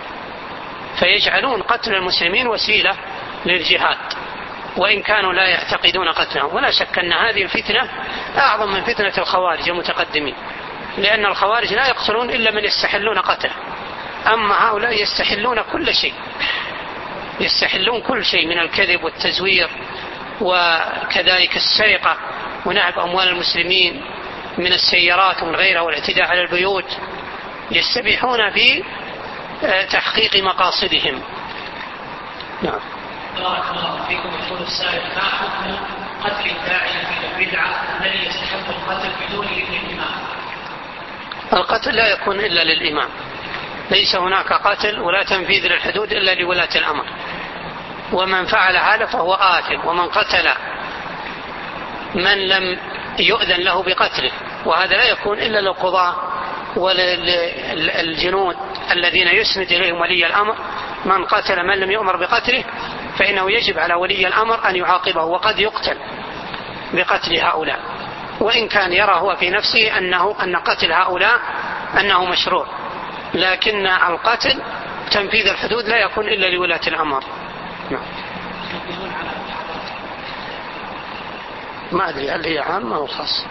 فيجعلون قتل المسلمين وسيلة للجهاد، وإن كانوا لا يعتقدون قتلهم. ولا شك أن هذه الفتنة أعظم من فتنة الخوارج المتقدمين، لأن الخوارج لا يقتلون إلا من يستحلون قتله، أما هؤلاء يستحلون كل شيء، يستحلون كل شيء من الكذب والتزوير وكذلك السرقة ونهب أموال المسلمين من السيارات ومن غيرها والاعتداء على البيوت، يستبيحون في تحقيق مقاصدهم. نعم. بارك الله فيكم. يقول السائل: ما حكم قتل الداعي إلى البدعة الذي يستحق القتل بدون إذن الإمام؟ القتل لا يكون إلا للإمام، ليس هناك قتل ولا تنفيذ للحدود إلا لولاة الأمر، ومن فعل هذا فهو آثم. ومن قتل من لم يؤذن له بقتله، وهذا لا يكون إلا للقضاة وللجنود الذين يسند إليهم ولي الأمر. من قتل من لم يؤمر بقتله فإنه يجب على ولي الأمر أن يعاقبه، وقد يقتل بقتل هؤلاء، وإن كان يرى هو في نفسه أن قتل هؤلاء أنه مشروع، لكن القتل تنفيذ الحدود لا يكون إلا لولاة الأمر. ما أدري هل هي عامة أو خاصة.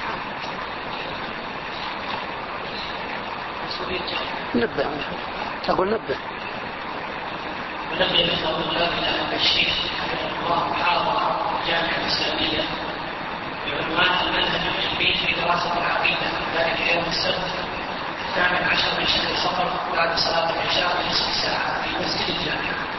نبه، تقول نبه. ولم يبلغ إلى الشيخ الله محاضرة الجامعة الإسلامية بعنوان المنهج العلمي في دراسة العقيدة، ذلك يوم السبت 18 من شهر صفر بعد صلاة العشاء بنصف ساعة في مسجد الجامعة.